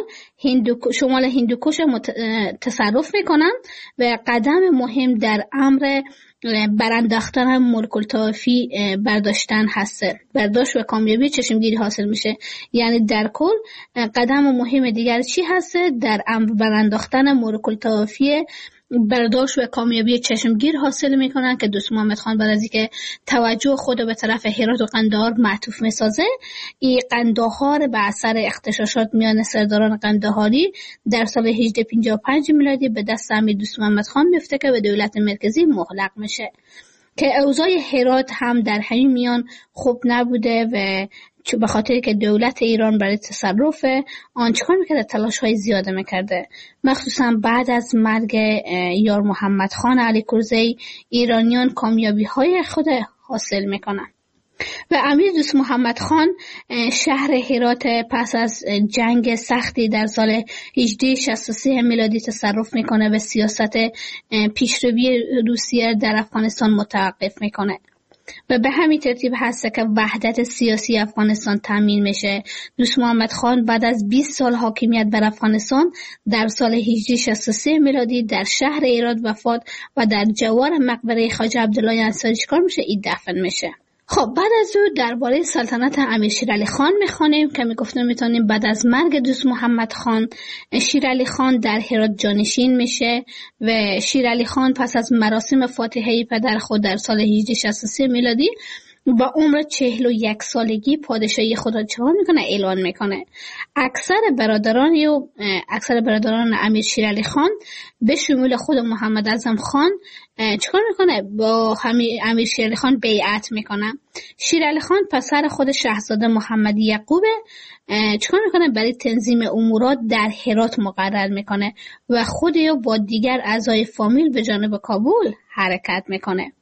Speaker 3: هندوکش تصرف میکنن و قدم مهم در امر برانداختن ملک الطوایفی برداشتن هسته. برداشت و کامیابی چشمگیری حاصل میشه. یعنی در کل قدم مهم دیگر چی هسته؟ در امر برانداختن ملک الطوایفی برداشت و کامیابی چشمگیر حاصل میکنن که دوست محمد خان بعد از اینکه توجه خود به طرف هرات و قندهار معطوف میسازه، این قندهار به اثر اغتشاشات میان سرداران قندهاری در سال 1855 میلادی به دست امیر دوست محمد خان میفته که به دولت مرکزی مغلق میشه که اوضاع هرات هم در همین میان خوب نبوده و به خاطر که دولت ایران برای تصرف آن چکار میکرده؟ تلاش های زیاده میکرده. مخصوصا بعد از مرگ یار محمد خان علی کرزی ایرانیان کامیابی های خود حاصل میکنن و امیر دوست محمد خان شهر هرات پس از جنگ سختی در سال 1863 میلادی تصرف میکنه و سیاست پیشروی روسیه در افغانستان متوقف میکنه و به همین ترتیب هست که وحدت سیاسی افغانستان تامین میشه. دوست محمد خان بعد از 20 سال حاکمیت بر افغانستان در سال 1863 میلادی در شهر هرات وفات و در جوار مقبره خواجه عبدالله انصاری چیکار میشه؟ این دفن میشه. خب بعد از او درباره سلطنت امیر شیرعلی خان میخوانیم که میگفتم میتونیم بعد از مرگ دوست محمد خان شیرعلی خان در هرات جانشین میشه و شیرعلی خان پس از مراسم فاتحه پدر خود در سال 1863 میلادی با عمر 41 سالگی پادشاهی خود را چهار میکنه اعلان میکنه. اکثر برادران امیر شیرعلی خان به شمول خود محمد اعظم خان چیکار میکنه؟ با امیر شیرعلی خان بیعت میکنه. شیرعلی خان پسر خود شاهزاده محمد یعقوب چیکار میکنه؟ برای تنظیم امورات در هرات مقرر میکنه و خود با دیگر اعضای فامیل به جانب کابل حرکت میکنه.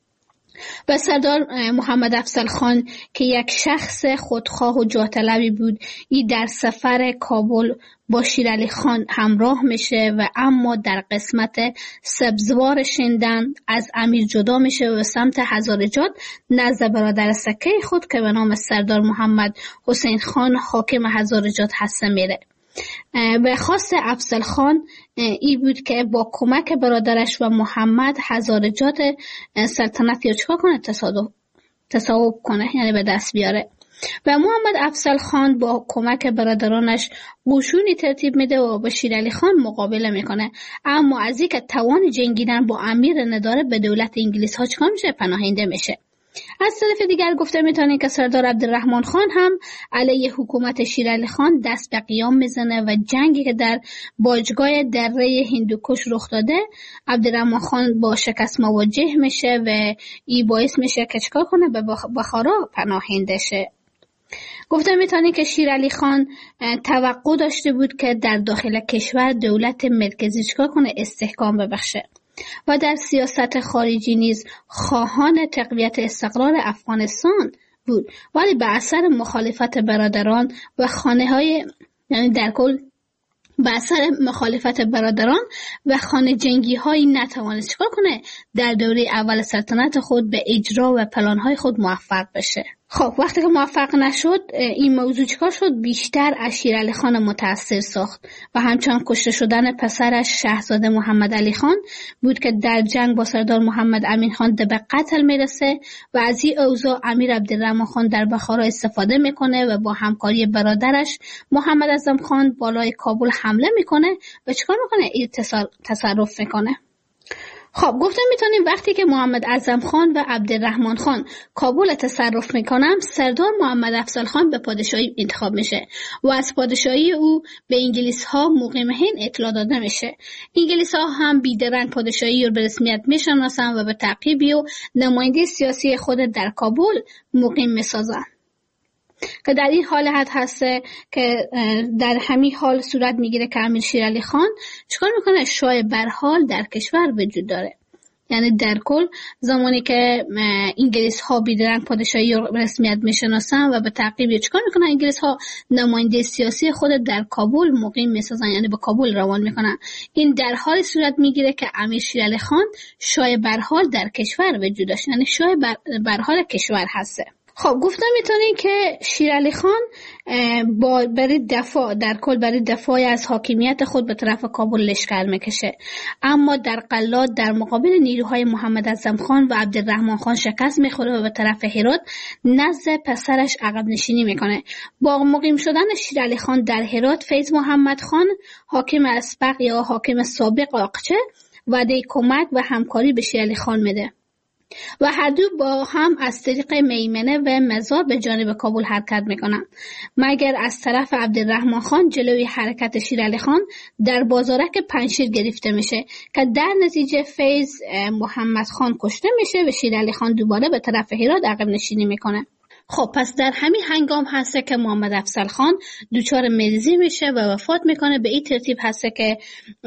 Speaker 3: و سردار محمد افضل خان که یک شخص خودخواه و جاه طلبی بود، این در سفر کابل با شیرعلی خان همراه میشه و اما در قسمت سبزوار شندن از امیر جدا میشه و سمت هزارجات نزد برادر سکه خود که به نام سردار محمد حسین خان حاکم هزارجات هسته میره. و خواست افضل خان ای بود که با کمک برادرش و محمد هزارجات سلطنت یا چکار کنه؟ تصاحب کنه، یعنی به دست بیاره. و محمد افضل خان با کمک برادرانش قشونی ترتیب میده و با شیرعلی خان مقابله میکنه، اما از اینکه توان جنگیدن با امیر نداره به دولت انگلیس ها چکار میشه؟ پناهنده میشه. از طرف دیگر گفته میتونیم که سردار عبدالرحمن خان هم علیه حکومت شیرعلی خان دست به قیام میزنه و جنگی که در باجگاه دره هندوکش رخ داده عبدالرحمن خان با شکست مواجه میشه و این باعث میشه که چیکار کنه؟ به بخارا پناهنده شه. گفته میتونیم که شیرعلی خان توقع داشته بود که در داخل کشور دولت مرکزی چیکار کنه؟ استحکام ببخشه و در سیاست خارجی نیز خواهان تقویت استقرار افغانستان بود، ولی به اثر مخالفت برادران و خانه‌های، یعنی در کل به اثر مخالفت برادران و خانه جنگی هایی نتوانست چیکار کنه؟ در دوره اول سلطنت خود به اجرا و پلانهای خود موفق بشه. خب وقتی که موفق نشد این موضوع چیکار شد؟ بیشتر از شیرعلی خان متأثر ساخت و همچنان کشته شدن پسرش شاهزاده محمد علی خان بود که در جنگ با سردار محمد امین خان به قتل میرسه و از این اوضاع امیر عبدالرحمن خان در بخارا استفاده میکنه و با همکاری برادرش محمد اعظم خان بالای کابل حمله میکنه و چیکار میکنه؟ این تصرف میکنه. خب گفتم میتونیم وقتی که محمد اعظم خان و عبدالرحمن خان کابل تصرف میکنن، سردار محمد افضل خان به پادشاهی انتخاب میشه و از پادشاهی او به انگلیس ها مقیم هند اطلاع داده میشه. انگلیس ها هم بیدرنگ پادشاهی رو به رسمیت میشناسن و به تعقیبی و نماینده سیاسی خود در کابل مقیم میسازن که در این حالت هسته که در همین حال صورت میگیره که امیر شیرعلی خان چیکار میکنه؟ شاه برحال در کشور وجود داره یعنی در کل زمانی که انگلیس ها بیدرنگ پادشاهی رسمیت میشناسن و به تعقیب چیکار میکنن؟ انگلیس ها نماینده سیاسی خود در کابل مقیم میسازن، یعنی به کابل روان میکنن. این در حال صورت میگیره که امیر شیرعلی خان شاه برحال در کشور وجود داشت، یعنی شاه برحال کشور هسته. خب گفتم میتونین که شیرعلی خان برای دفاع از حاکمیت خود به طرف کابل لشکر میکشه، اما در قلات در مقابل نیروهای محمد اعظم خان و عبدالرحمن خان شکست میخوره و به طرف هرات نزد پسرش عقب نشینی میکنه. با مقیم شدن شیرعلی خان در هرات، فیض محمد خان حاکم اسبق یا حاکم سابق آقچه وعده کمک و همکاری به شیرعلی خان میده و هر دو با هم از طریق میمنه و مزار به جانب کابل حرکت میکنن، مگر از طرف عبدالرحمن خان جلوی حرکت شیرعلی خان در بازارک پنجشیر گرفته میشه که در نتیجه فیض محمد خان کشته میشه و شیرعلی خان دوباره به طرف هرات عقب نشینی میکنه. خب پس در همین هنگام هسته که محمد افضل خان دچار مریضی میشه و وفات میکنه. به این ترتیب هسته که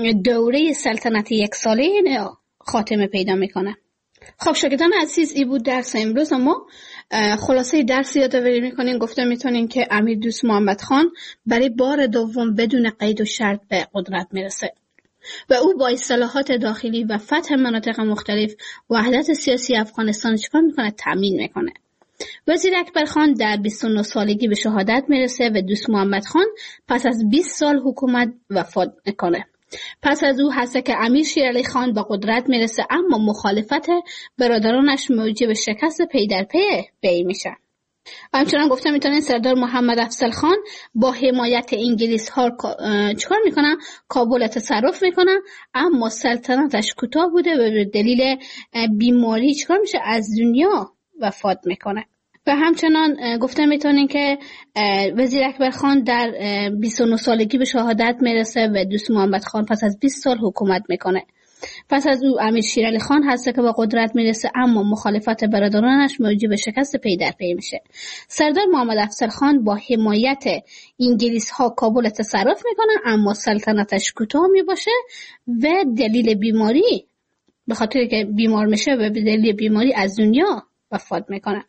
Speaker 3: دوره سلطنت یک ساله خاتمه پیدا میکنه. خب شاگردان عزیز، این بود درس امروز. ما خلاصه درس یادآوری میکنیم. گفته میتونیم که امیر دوست محمد خان برای بار دوم بدون قید و شرط به قدرت میرسه و او با اصلاحات داخلی و فتح مناطق مختلف وحدت سیاسی افغانستان چیکار میکنه؟ تامین میکنه. وزیر اکبر خان در 29 سالگی به شهادت میرسه و دوست محمد خان پس از 20 سال حکومت وفات میکنه. پس از او هست که امیر شیرعلی خان به قدرت میرسه، اما مخالفت برادرانش موجب شکست پی در پی میشه. همچنان گفته میتونین سردار محمد افضل خان با حمایت انگلیس ها چیکار میکنن؟ کابل تصرف میکنن، اما سلطنتش کوتاه بوده و به دلیل بیماری چیکار میشه؟ از دنیا وفات میکنه. و همچنان گفته میتونین که وزیر اکبر خان در 29 سالگی به شهادت میرسه و دوست محمد خان پس از 20 سال حکومت میکنه. پس از او امیر شیرعلی خان هست که به قدرت میرسه، اما مخالفت برادرانش موجب شکست پی در پی میشه. سردار محمد افضل خان با حمایت انگلیس ها کابل تصرف میکنه، اما سلطنتش کوتاه میباشه و دلیل بیماری، به خاطر که بیمار میشه و به دلیل بیماری از دنیا وفات میکنه.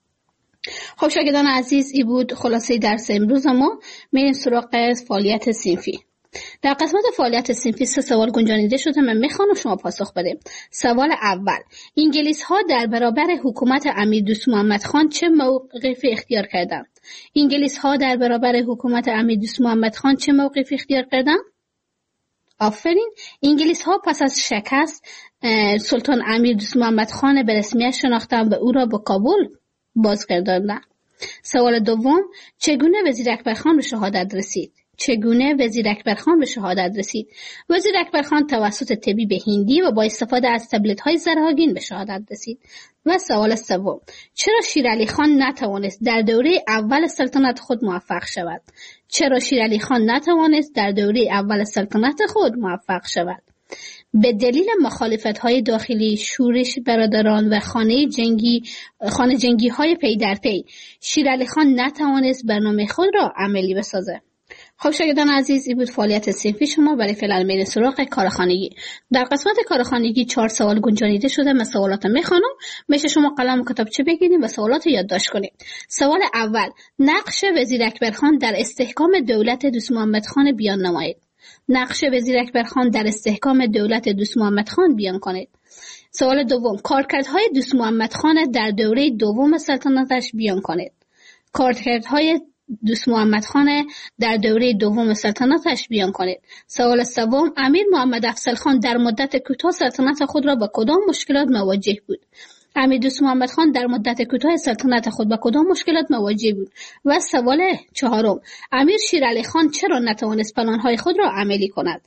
Speaker 3: خب شاگردان عزیز، این بود خلاصه درس امروز ما. میریم سراغ فعالیت صنفی. در قسمت فعالیت صنفی 3 سوال گنجانیده شده، من میخوام شما پاسخ بدید. سوال اول: انگلیس ها در برابر حکومت امیر دوست محمد خان چه موقفی اختیار کردند؟ انگلیس ها در برابر حکومت امیر دوست محمد خان چه موقفی اختیار کردند؟ آفرین. انگلیس ها پس از شکست سلطان امیر دوست محمد خان به رسمیت شناختند و او را به کابل بازگرداندند. سوال دوم: چگونه وزیر اکبر خان به شهادت رسید؟ وزیر اکبر خان توسط طبیب هندی و با استفاده از تبلت‌های زرهاگین به شهادت رسید. و سوال سوم: چرا شیرعلی خان نتوانست در دوره اول سلطنت خود موفق شود؟ به دلیل مخالفت‌های داخلی، شورش برادران و خانه جنگی های پی در پی، شیرعلی خان نتوانست برنامه خود را عملی بسازه. خب شاگردان عزیز، این بود فعالیت صنفی شما. برای فعلا میریم سراغ کارخانگی. در قسمت کارخانگی 4 سوال گنجانیده شده. من سوالات میخوانم، میشه شما قلم و کتابچه بگیرید و سوالات یادداشت کنید. سوال اول: نقش وزیر اکبر خان در استحکام دولت دوست محمد خان بیان نمایید. بیان کنید. سوال دوم: کارکردهای دوست محمد خان در دوره دوم سلطنتش بیان کنید. سوال سوم: امیر محمد افضل خان در مدت کوتاه سلطنت خود را با کدام مشکلات مواجه بود؟ و سوال چهارم: امیر شیرعلی خان چرا نتوانست پلان‌های خود را عملی کند؟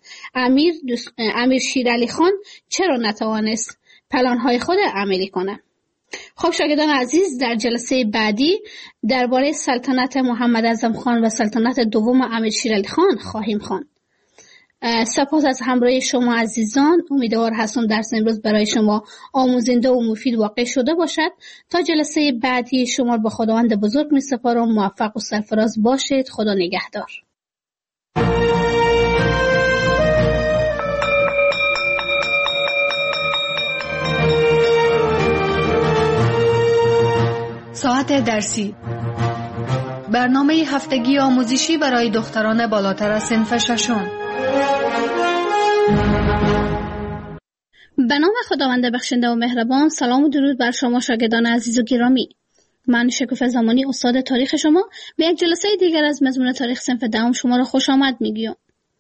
Speaker 3: خب شاگردان عزیز، در جلسه بعدی درباره سلطنت محمد اعظم خان و سلطنت دوم امیر شیرعلی خان خواهیم خواند. سپاس از همراهی شما عزیزان. امیدوار هستم درس امروز برای شما آموزنده و مفید واقع شده باشد. تا جلسه بعدی شما به خداوند بزرگ می سپارم. موفق و سرفراز باشید. خدا نگهدار.
Speaker 2: ساعت درسی، برنامه هفتگی آموزشی برای دختران بالاتر از صنف ششم.
Speaker 3: به نام خداوند بخشنده و مهربان. سلام و درود بر شما شاگردان عزیز و گرامی. من شکوفه زمانی، استاد تاریخ شما، به یک جلسه دیگر از مضمون تاریخ صنف دهم شما را خوش آمد میگویم.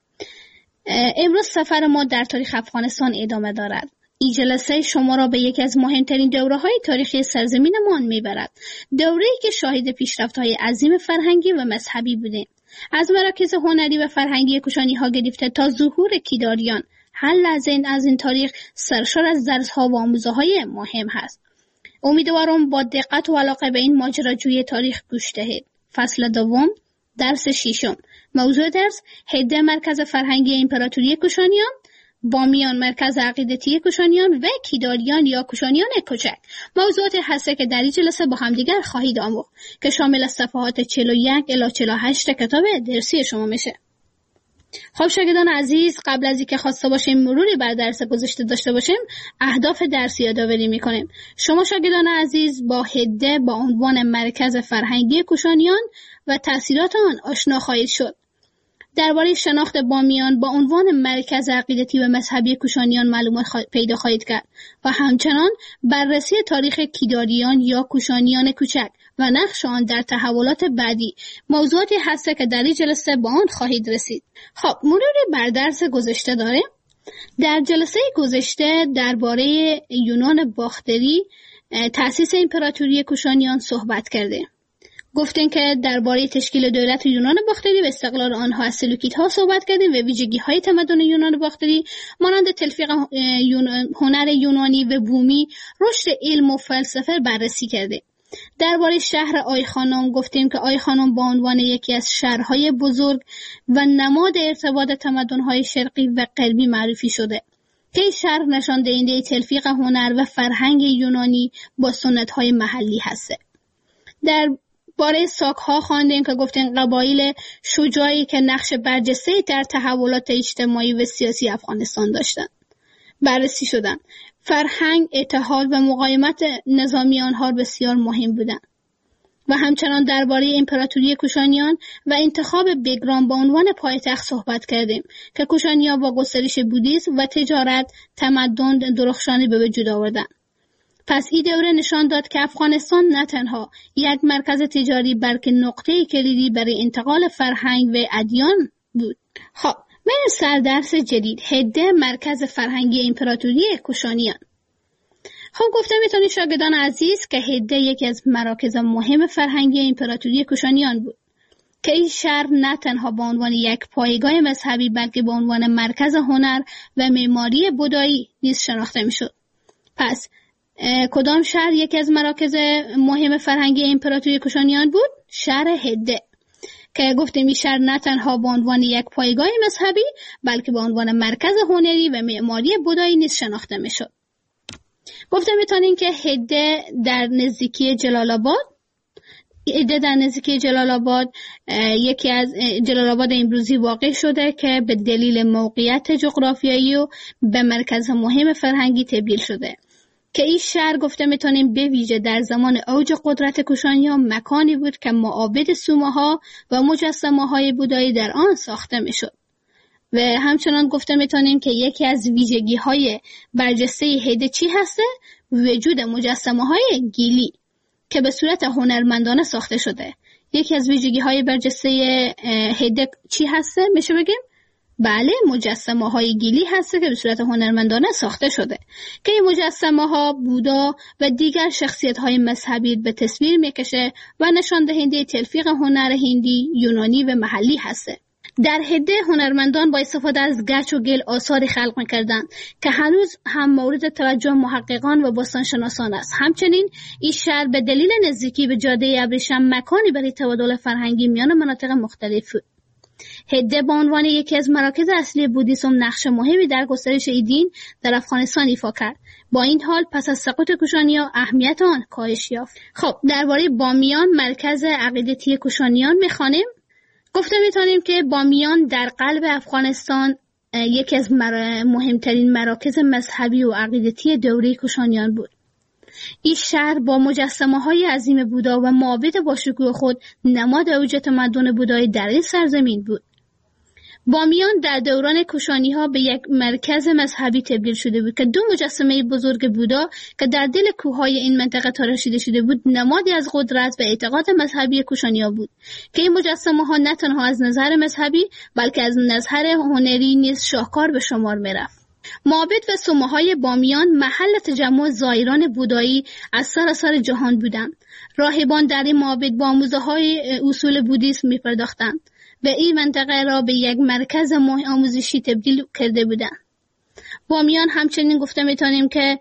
Speaker 3: امروز سفر ما در تاریخ افغانستان ادامه دارد. این جلسه شما را به یکی از مهمترین دوره‌های تاریخی سرزمینمان میبرد. دوره‌ای که شاهد پیشرفت‌های عظیم فرهنگی و مذهبی بودیم. از مراکز هنری و فرهنگی کوشانی‌ها گرفته تا ظهور کیداریان، هر لحظه از این تاریخ سرشار از درس‌ها و آموزه‌های مهم هست. امیدوارم با دقت و علاقه به این ماجراجوی تاریخ گوش دهید. فصل دوم، درس ششم. موضوع درس: هده مرکز فرهنگی امپراتوری کوشانیان، بامیان مرکز عقیدتی کوشانیان و کیداریان یا کوشانیان کوچک. موضوعات هسته که در این جلسه با همدیگر خواهید آموخت که شامل صفحات 41 الی 48 کتاب درسی شما میشه. خب شاگردان عزیز، قبل از اینکه خواسته باشیم مروری بر درس گذشته داشته باشیم، اهداف درسی یادآوری میکنیم. شما شاگردان عزیز با هده با عنوان مرکز فرهنگی کوشانیان و تأثیرات آن آشنا خواهید شد. درباره شناخت بامیان با عنوان مرکز عقیدتی و مذهبی کوشانیان معلومات پیدا خواهید کرد و همچنان بررسی تاریخ کیداریان یا کوشانیان کوچک و نقش آن در تحولات بعدی، موضوعاتی هست که در این جلسه با آن خواهید رسید. خب مروری بر درس گذشته داریم. در جلسه گذشته درباره یونان باختری، تأسیس امپراتوری کوشانیان صحبت کردیم. گفتیم که درباره تشکیل دولت یونان باختری و استقلال آنها از سلوکیدها صحبت کردیم و ویژگی‌های تمدن یونان باختری مانند تلفیق هنر یونانی و بومی، رشد علم و فلسفه بررسی کردیم. درباره شهر آیخانوم گفتیم که آیخانوم با عنوان یکی از شهرهای بزرگ و نماد ارتباط تمدن‌های شرقی و غربی معرفی شده که این شهر نشان دهنده تلفیق هنر و فرهنگ یونانی با سنت‌های محلی هسته. باره ساک‌ها خواندیم که گفتیم قبایل شجاعی که نقش برجسته‌ای در تحولات اجتماعی و سیاسی افغانستان داشتند بررسی شدند. فرهنگ، اتحاد و مقاومت نظامی آنها بسیار مهم بودند. و همچنان درباره امپراتوری کوشانیان و انتخاب بگرام به عنوان پایتخت صحبت کردیم که کوشانیان با گسترش بودیسم و تجارت تمدن درخشانی به وجود آوردند. پس این دوره نشان داد که افغانستان نه تنها یک مرکز تجاری بلکه نقطه کلیدی برای انتقال فرهنگ و ادیان بود. خب بریم سر درس جدید، هده مرکز فرهنگی امپراتوری کوشانیان. خب گفتم میتونید شاگردان عزیز که هده یکی از مراکز مهم فرهنگی امپراتوری کوشانیان بود که این شهر نه تنها به عنوان یک پایگاه مذهبی بلکه به عنوان مرکز هنر و معماری بودایی نیز شناخته میشد. پس کدام شهر یکی از مراکز مهم فرهنگی امپراتوری کوشانیان بود؟ شهر هده که گفتیم این شهر نه تنها به عنوان یک پایگاه مذهبی بلکه به عنوان مرکز هنری و معماری بودایی نیز شناخته میشد. گفتم میتونین که هده در نزدیکی جلال آباد یکی از جلال آباد امروزی واقع شده که به دلیل موقعیت جغرافیایی و به مرکز مهم فرهنگی تبدیل شده که این شهر گفته میتونیم به ویژه در زمان اوج قدرت کوشانیان مکانی بود که معابد سومه‌ها و مجسمه‌های بودایی در آن ساخته میشد. و همچنان گفته میتونیم که یکی از ویژگی‌های برجسته هده چی هسته؟ وجود مجسمه‌های گیلی که به صورت هنرمندانه ساخته شده. یکی از ویژگی‌های برجسته هده چی هسته؟ میشه بگیم؟ بله، مجسمه‌های گیلی هسته که به صورت هنرمندانه ساخته شده که این مجسمه‌ها بودا و دیگر شخصیت‌های مذهبی به تصویر میکشه و نشان دهنده تلفیق هنر هندی، یونانی و محلی هسته. در هده هنرمندان با استفاده از گچ و گل آثاری خلق می‌کردند که هنوز هم مورد توجه محققان و باستانشناسان است. همچنین این شهر به دلیل نزدیکی به جاده ابریشم مکانی برای تبادل فرهنگی میان مناطق مختلف بود. هده به عنوان یکی از مراکز اصلی بودیسم نقش مهمی در گسترش این دین در افغانستان ایفا کرد. با این حال پس از سقوط کوشانیان اهمیت آن کاهش یافت. خب درباره بامیان مرکز عقیدتی کوشانیان می‌خوانیم. گفته میتونیم که بامیان در قلب افغانستان یکی از مهمترین مراکز مذهبی و عقیدتی دوره کوشانیان بود. این شهر با مجسمه‌های عظیم بودا و معابد با شکوه خود نماد اوج تمدن بودایی در این سرزمین بود. بامیان در دوران کوشانی‌ها به یک مرکز مذهبی تبدیل شده بود که 2 مجسمه بزرگ بودا که در دل کوههای این منطقه تراشیده شده بود نمادی از قدرت و اعتقاد مذهبی کوشانی‌ها بود که این مجسمه‌ها نه تنها از نظر مذهبی بلکه از نظر هنری نیز شاهکار به شمار می‌رفت. معابد و صومعه‌های بامیان محل تجمع زائران بودایی از سراسر جهان بودند. راهبان در این معابد با آموزه‌های اصول بودیسم می‌پرداختند و این منطقه را به یک مرکز آموزشی تبدیل کرده بودند. بامیان همچنین گفته میتونیم که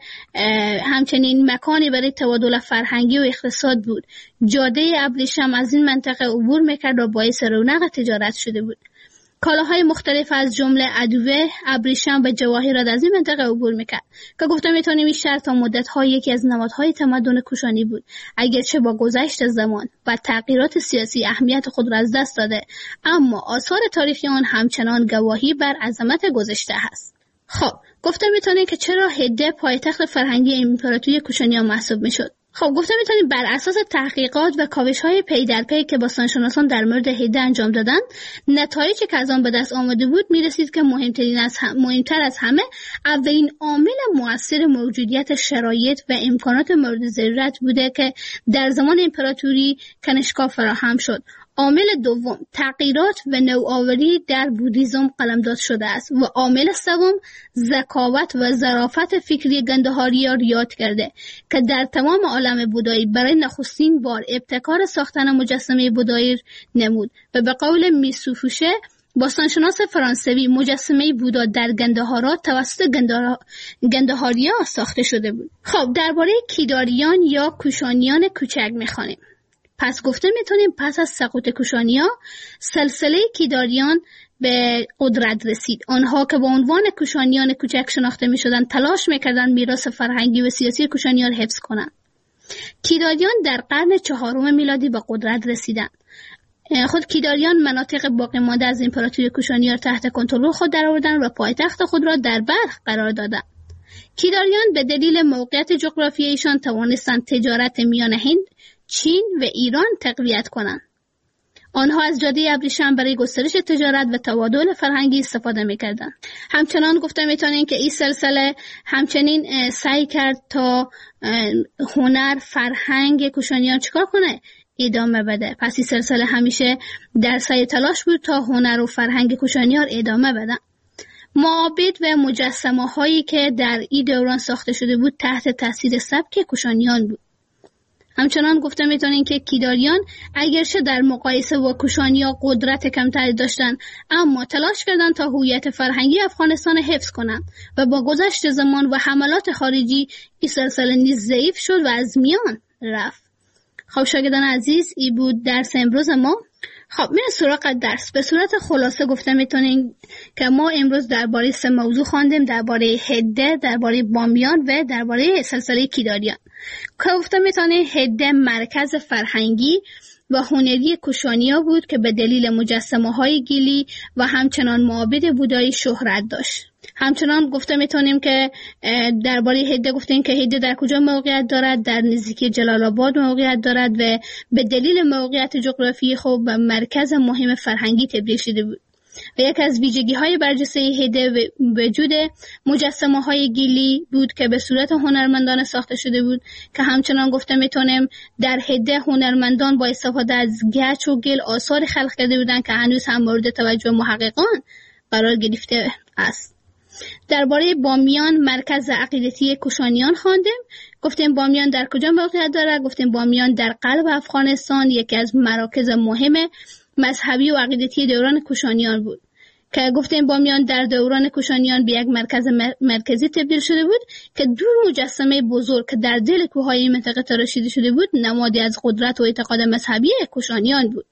Speaker 3: همچنین مکانی برای تبادل فرهنگی و اقتصاد بود. جاده ابریشم از این منطقه عبور میکرد و باعث رونق تجارت شده بود. کالاهای مختلف از جمله ادویه، ابریشم و جواهرات از این منطقه عبور میکرد که گفته میتونیم این شهر تا مدت‌ها یکی از نمادهای تمدن کوشانی بود. اگرچه با گذشت زمان و تغییرات سیاسی اهمیت خود را از دست داده، اما آثار تاریخی آن همچنان گواهی بر عظمت گذشته است. خب گفته میتونیم که چرا هده پایتخت فرهنگی امپراتوری کوشانیان محسوب میشد. خب گفته میتونیم بر اساس تحقیقات و کاوش‌های پی در پی که باستانشناسان در مورد هده انجام دادند، نتایجی که از آن به دست آمده بود میرسید که مهمتر از همه اولین عامل مؤثر موجودیت شرایط و امکانات مورد ضرورت بوده که در زمان امپراتوری کنشگاه فراهم شد. عامل دوم تغییرات و نوآوری در بودیزم قلمداد شده است و عامل سوم ذکاوت و ظرافت فکری گندهاری‌ها یاد کرده که در تمام عالم بودایی برای نخستین بار ابتکار ساختن مجسمه بودایی نمود و به قول میسوفوشه باستانشناس فرانسوی مجسمه بودا در گندهارا توسط گندهاریا ساخته شده بود. خب درباره کیداریان یا کوشانیان کوچک می‌خوانیم. پس گفته میتونیم پس از سقوط کوشانی‌ها سلسله کیداریان به قدرت رسید. آنها که با عنوان کوشانیان کوچک شناخته میشدند تلاش میکردند میراث فرهنگی و سیاسی کوشانیان را حفظ کنند. کیداریان در قرن 4 میلادی به قدرت رسیدند. خود کیداریان مناطق باقی مانده از امپراتوری کوشانیان تحت کنترل خود درآوردند و پایتخت خود را در بلخ قرار دادند. کیداریان به دلیل موقعیت جغرافیاییشان توانستند تجارت میان هند، چین و ایران تقویت کنند. آنها از جاده ابریشم برای گسترش تجارت و تبادل فرهنگی استفاده می‌کردند. همچنان گفته می‌تونیم که این سلسله همچنین سعی کرد تا هنر فرهنگ کوشانیان چیکار کنه؟ ادامه بده. پس این سلسله همیشه در سعی تلاش بود تا هنر و فرهنگ کوشانیان ادامه بدن. معابد و مجسمه‌هایی که در این دوران ساخته شده بود تحت تاثیر سبک کوشانیان بود. همچنان گفته میتونین که کیداریان اگرچه در مقایسه با کوشانیان قدرت کمتری داشتند، اما تلاش کردند تا هویت فرهنگی افغانستان حفظ کنند و با گذشت زمان و حملات خارجی این سلسله نیز ضعیف شد و از میان رفت. خب شاگردان عزیز، این بود درس امروز ما. خب میریم سراغ درس. به صورت خلاصه گفته میتونیم که ما امروز درباره 3 موضوع خواندیم: درباره هده، درباره بامیان و درباره سلسله کیداریان. که گفته میتونیم هده مرکز فرهنگی و هنری کوشانیا بود که به دلیل مجسمه‌های گیلی و همچنان معابد بودایی شهرت داشت. همچنان گفته میتونیم که درباره هده گفتیم که هده در کجا موقعیت دارد؟ در نزدیکی جلال آباد موقعیت دارد و به دلیل موقعیت جغرافیایی خود به مرکز مهم فرهنگی تبدیل شده بود. و یکی از ویژگی‌های برجسته هده وجود مجسمه‌های گیلی بود که به صورت هنرمندان ساخته شده بود که همچنان گفته میتونیم در هده هنرمندان با استفاده از گچ و گل آثار خلق کرده بودند که هنوز هم مورد توجه محققان قرار گرفته است. درباره بامیان مرکز عقیدتی کوشانیان خواندیم. گفتیم بامیان در کجا موقعیت دارد؟ گفتیم بامیان در قلب افغانستان یکی از مراکز مهم مذهبی و عقیدتی دوران کوشانیان بود که گفتیم بامیان در دوران کوشانیان به یک مرکز مرکزی تبدیل شده بود که 2 مجسمه بزرگ که در دل کوههای این منطقه تراشیده شده بود نمادی از قدرت و اعتقاد مذهبی کوشانیان بود.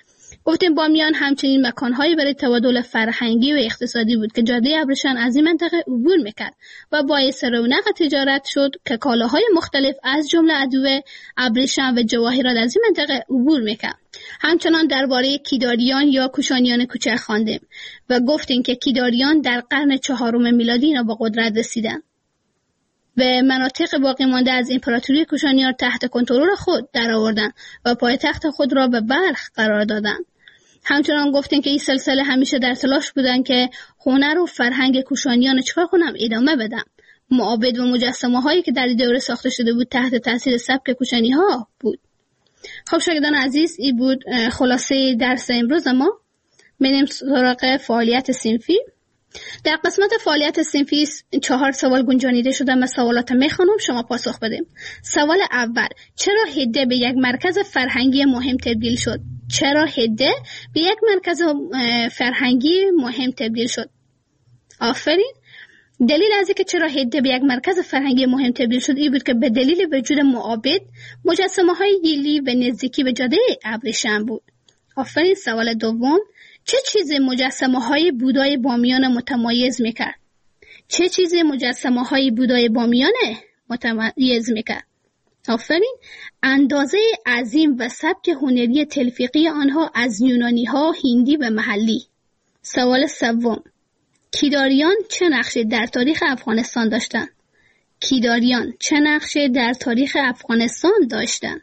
Speaker 3: گفتیم بامیان همچنین مکانهایی برای تبادل فرهنگی و اقتصادی بود که جاده ابریشم از این منطقه عبور میکرد و باعث رونق تجارت شد که کالاهای مختلف از جمله ادویه، ابریشم و جواهرات از این منطقه عبور میکرد. همچنان درباره کیداریان یا کوشانیان کوچک خواندیم و گفتیم که کیداریان در قرن 4 میلادی اینا به قدرت رسیدند. به مناطق باقی مانده از امپراتوری کوشانیان تحت کنترل خود درآوردند و پایتخت خود را به بلخ قرار دادند. همچنان گفتیم که این سلسله همیشه در تلاش بودند که هنر و فرهنگ کوشانیان چکار کنم ادامه بدم. معابد و مجسمه هایی که در دوره ساخته شده بود تحت تاثیر سبک کوشانی ها بود. خب شاگردان عزیز، این بود خلاصه درس امروز ما. بریم سراغ فعالیت صنفی. در قسمت فعالیت صنفی 4 سوال گنجانیده شده و سوالات میخوانم، شما پاسخ بدیم. سوال اول: چرا هده به یک مرکز فرهنگی مهم تبدیل شد؟ چرا هده به یک مرکز فرهنگی مهم تبدیل شد؟ آفرین. دلیل از اینکه چرا هده به یک مرکز فرهنگی مهم تبدیل شد این بود که به دلیل وجود معابد مجسمه های گیلی به نزدیکی به جاده ابریشم بود. آفرین. سوال دوم: چه چیزی مجسمه های بودای بامیان متمایز میکرد؟ چه چیزی مجسمه های بودای بامیان متمایز میکرد؟ آفرین. اندازه عظیم و سبک هنری تلفیقی آنها از یونانی ها، هندی و محلی. سوال سوم: کیداریان چه نقشی در تاریخ افغانستان داشتند؟ کیداریان چه نقشی در تاریخ افغانستان داشتند؟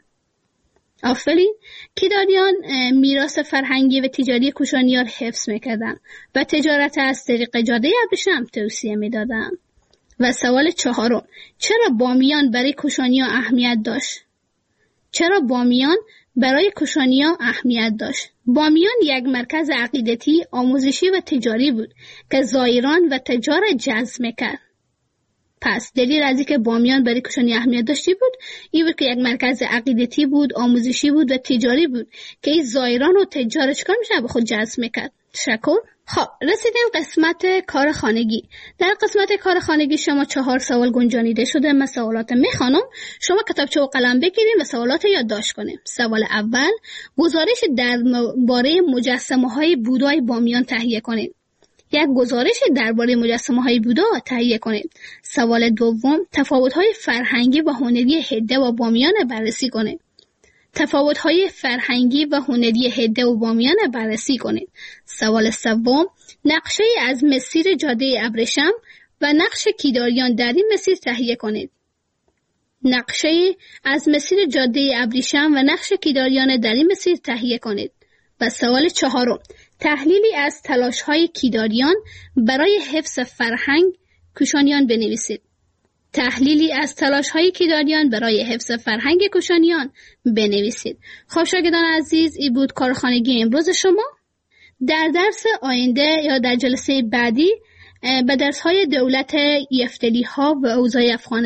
Speaker 3: آفرین. کیداریان میراث فرهنگی و تجاری کوشانیان حفظ میکردند و تجارت از طریق جاده ابریشم توسعه میدادند. و سوال چهارم: چرا بامیان برای کوشانیان اهمیت داشت؟ چرا بامیان برای کوشانیان اهمیت داشت؟ بامیان یک مرکز عقیدتی، آموزشی و تجاری بود که زائران و تجار جذب میکرد. پس دلیل از اینکه بامیان برای کوشانی اهمیت داشتی بود این بود که یک مرکز عقیدتی بود، آموزشی بود و تجاری بود که این زائران و تجار چکار میشه به خود جذب میکرد. تشکر. خب رسیدیم قسمت کار خانگی. در قسمت کار خانگی شما 4 سوال گنجانیده شده. من سوالات میخوانم، شما کتابچه و قلم بگیرید و سوالات یادداشت کنید. سوال اول: گزارش درباره مجسمه های بودای بامیان تهیه کنید. یک گزارش درباره مجسمه های بودا تهیه کنید. سوال دوم: تفاوت های فرهنگی و هنری هده و بامیان بررسی کنید. تفاوت های فرهنگی و هنری هده و بامیان بررسی کنید. سوال سوم: نقشه از مسیر جاده ابریشم و نقش کیداریان در این مسیر تهیه کنید. نقشه از مسیر جاده ابریشم و نقش کیداریان در این مسیر تهیه کنید. و سوال چهارم: تحلیلی از تلاش‌های کیداریان برای حفظ فرهنگ کوشانیان بنویسید. تحلیلی از تلاش‌های کیداریان برای حفظ فرهنگ کوشانیان بنویسید. خب شاگردان عزیز، این بود کارخانگی امروز شما. در درس آینده یا در جلسه بعدی به درس‌های دولت یفتلی‌ها و اوضاع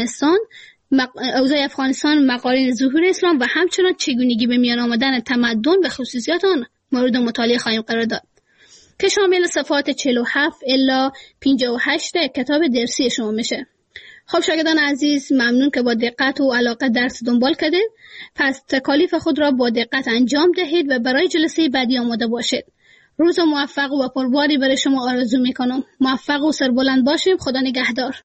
Speaker 3: افغانستان، مقارن ظهور اسلام و همچنان چگونگی به میان آمدن تمدن و خصوصیات آن مورد مطالعه خواهیم قرار داد که شامل صفحات 47 الی 58 کتاب درسی شما میشه. خب شاگردان عزیز، ممنون که با دقت و علاقه درس دنبال کردید. پس تکالیف خود را با دقت انجام دهید و برای جلسه بعدی آماده باشید. روز موفق و پرباری برای شما آرزو میکنم. موفق و سربلند باشیم. خدا نگهدار.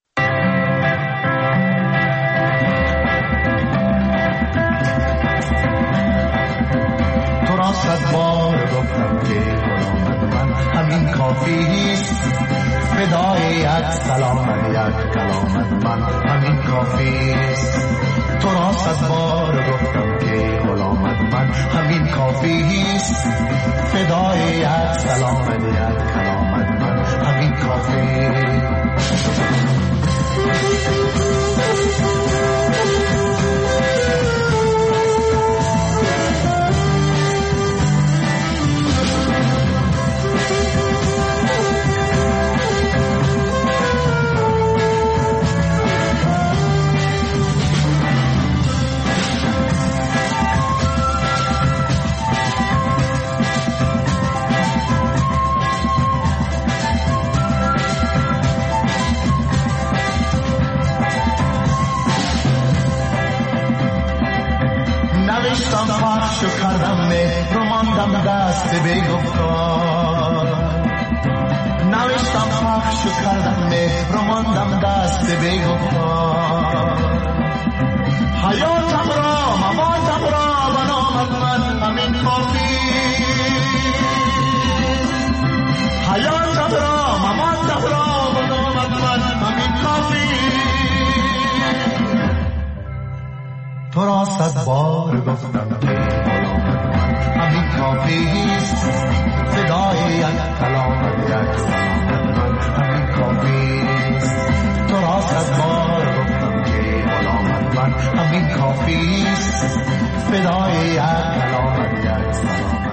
Speaker 4: تو را 100 بار گفتم که غلامت من همین کافیست، فدای یک سلامت یک کلامت من همین کافیست. تو را 100 بار گفتم که غلامت من همین کافیست، فدای یک سلامت یک کلامت من همین کافیست. نوشتم پخش و کردم مهر و ماندم دست بی‌گفتار. نوشتم پخش و کردم مهر و ماندم دست بی‌گفتار. حیاتم را مماتم را بنامت من همین کافی. حیاتم را مماتم را بنامت من همین کافی. صد بار گفتم که غلامت من همین کافیست، فدای یک کلامت یک سلامت من همین کافیست. تو را صد بار گفتم که غلامت من همین کافیست، فدای یک کلامت یک سلامت.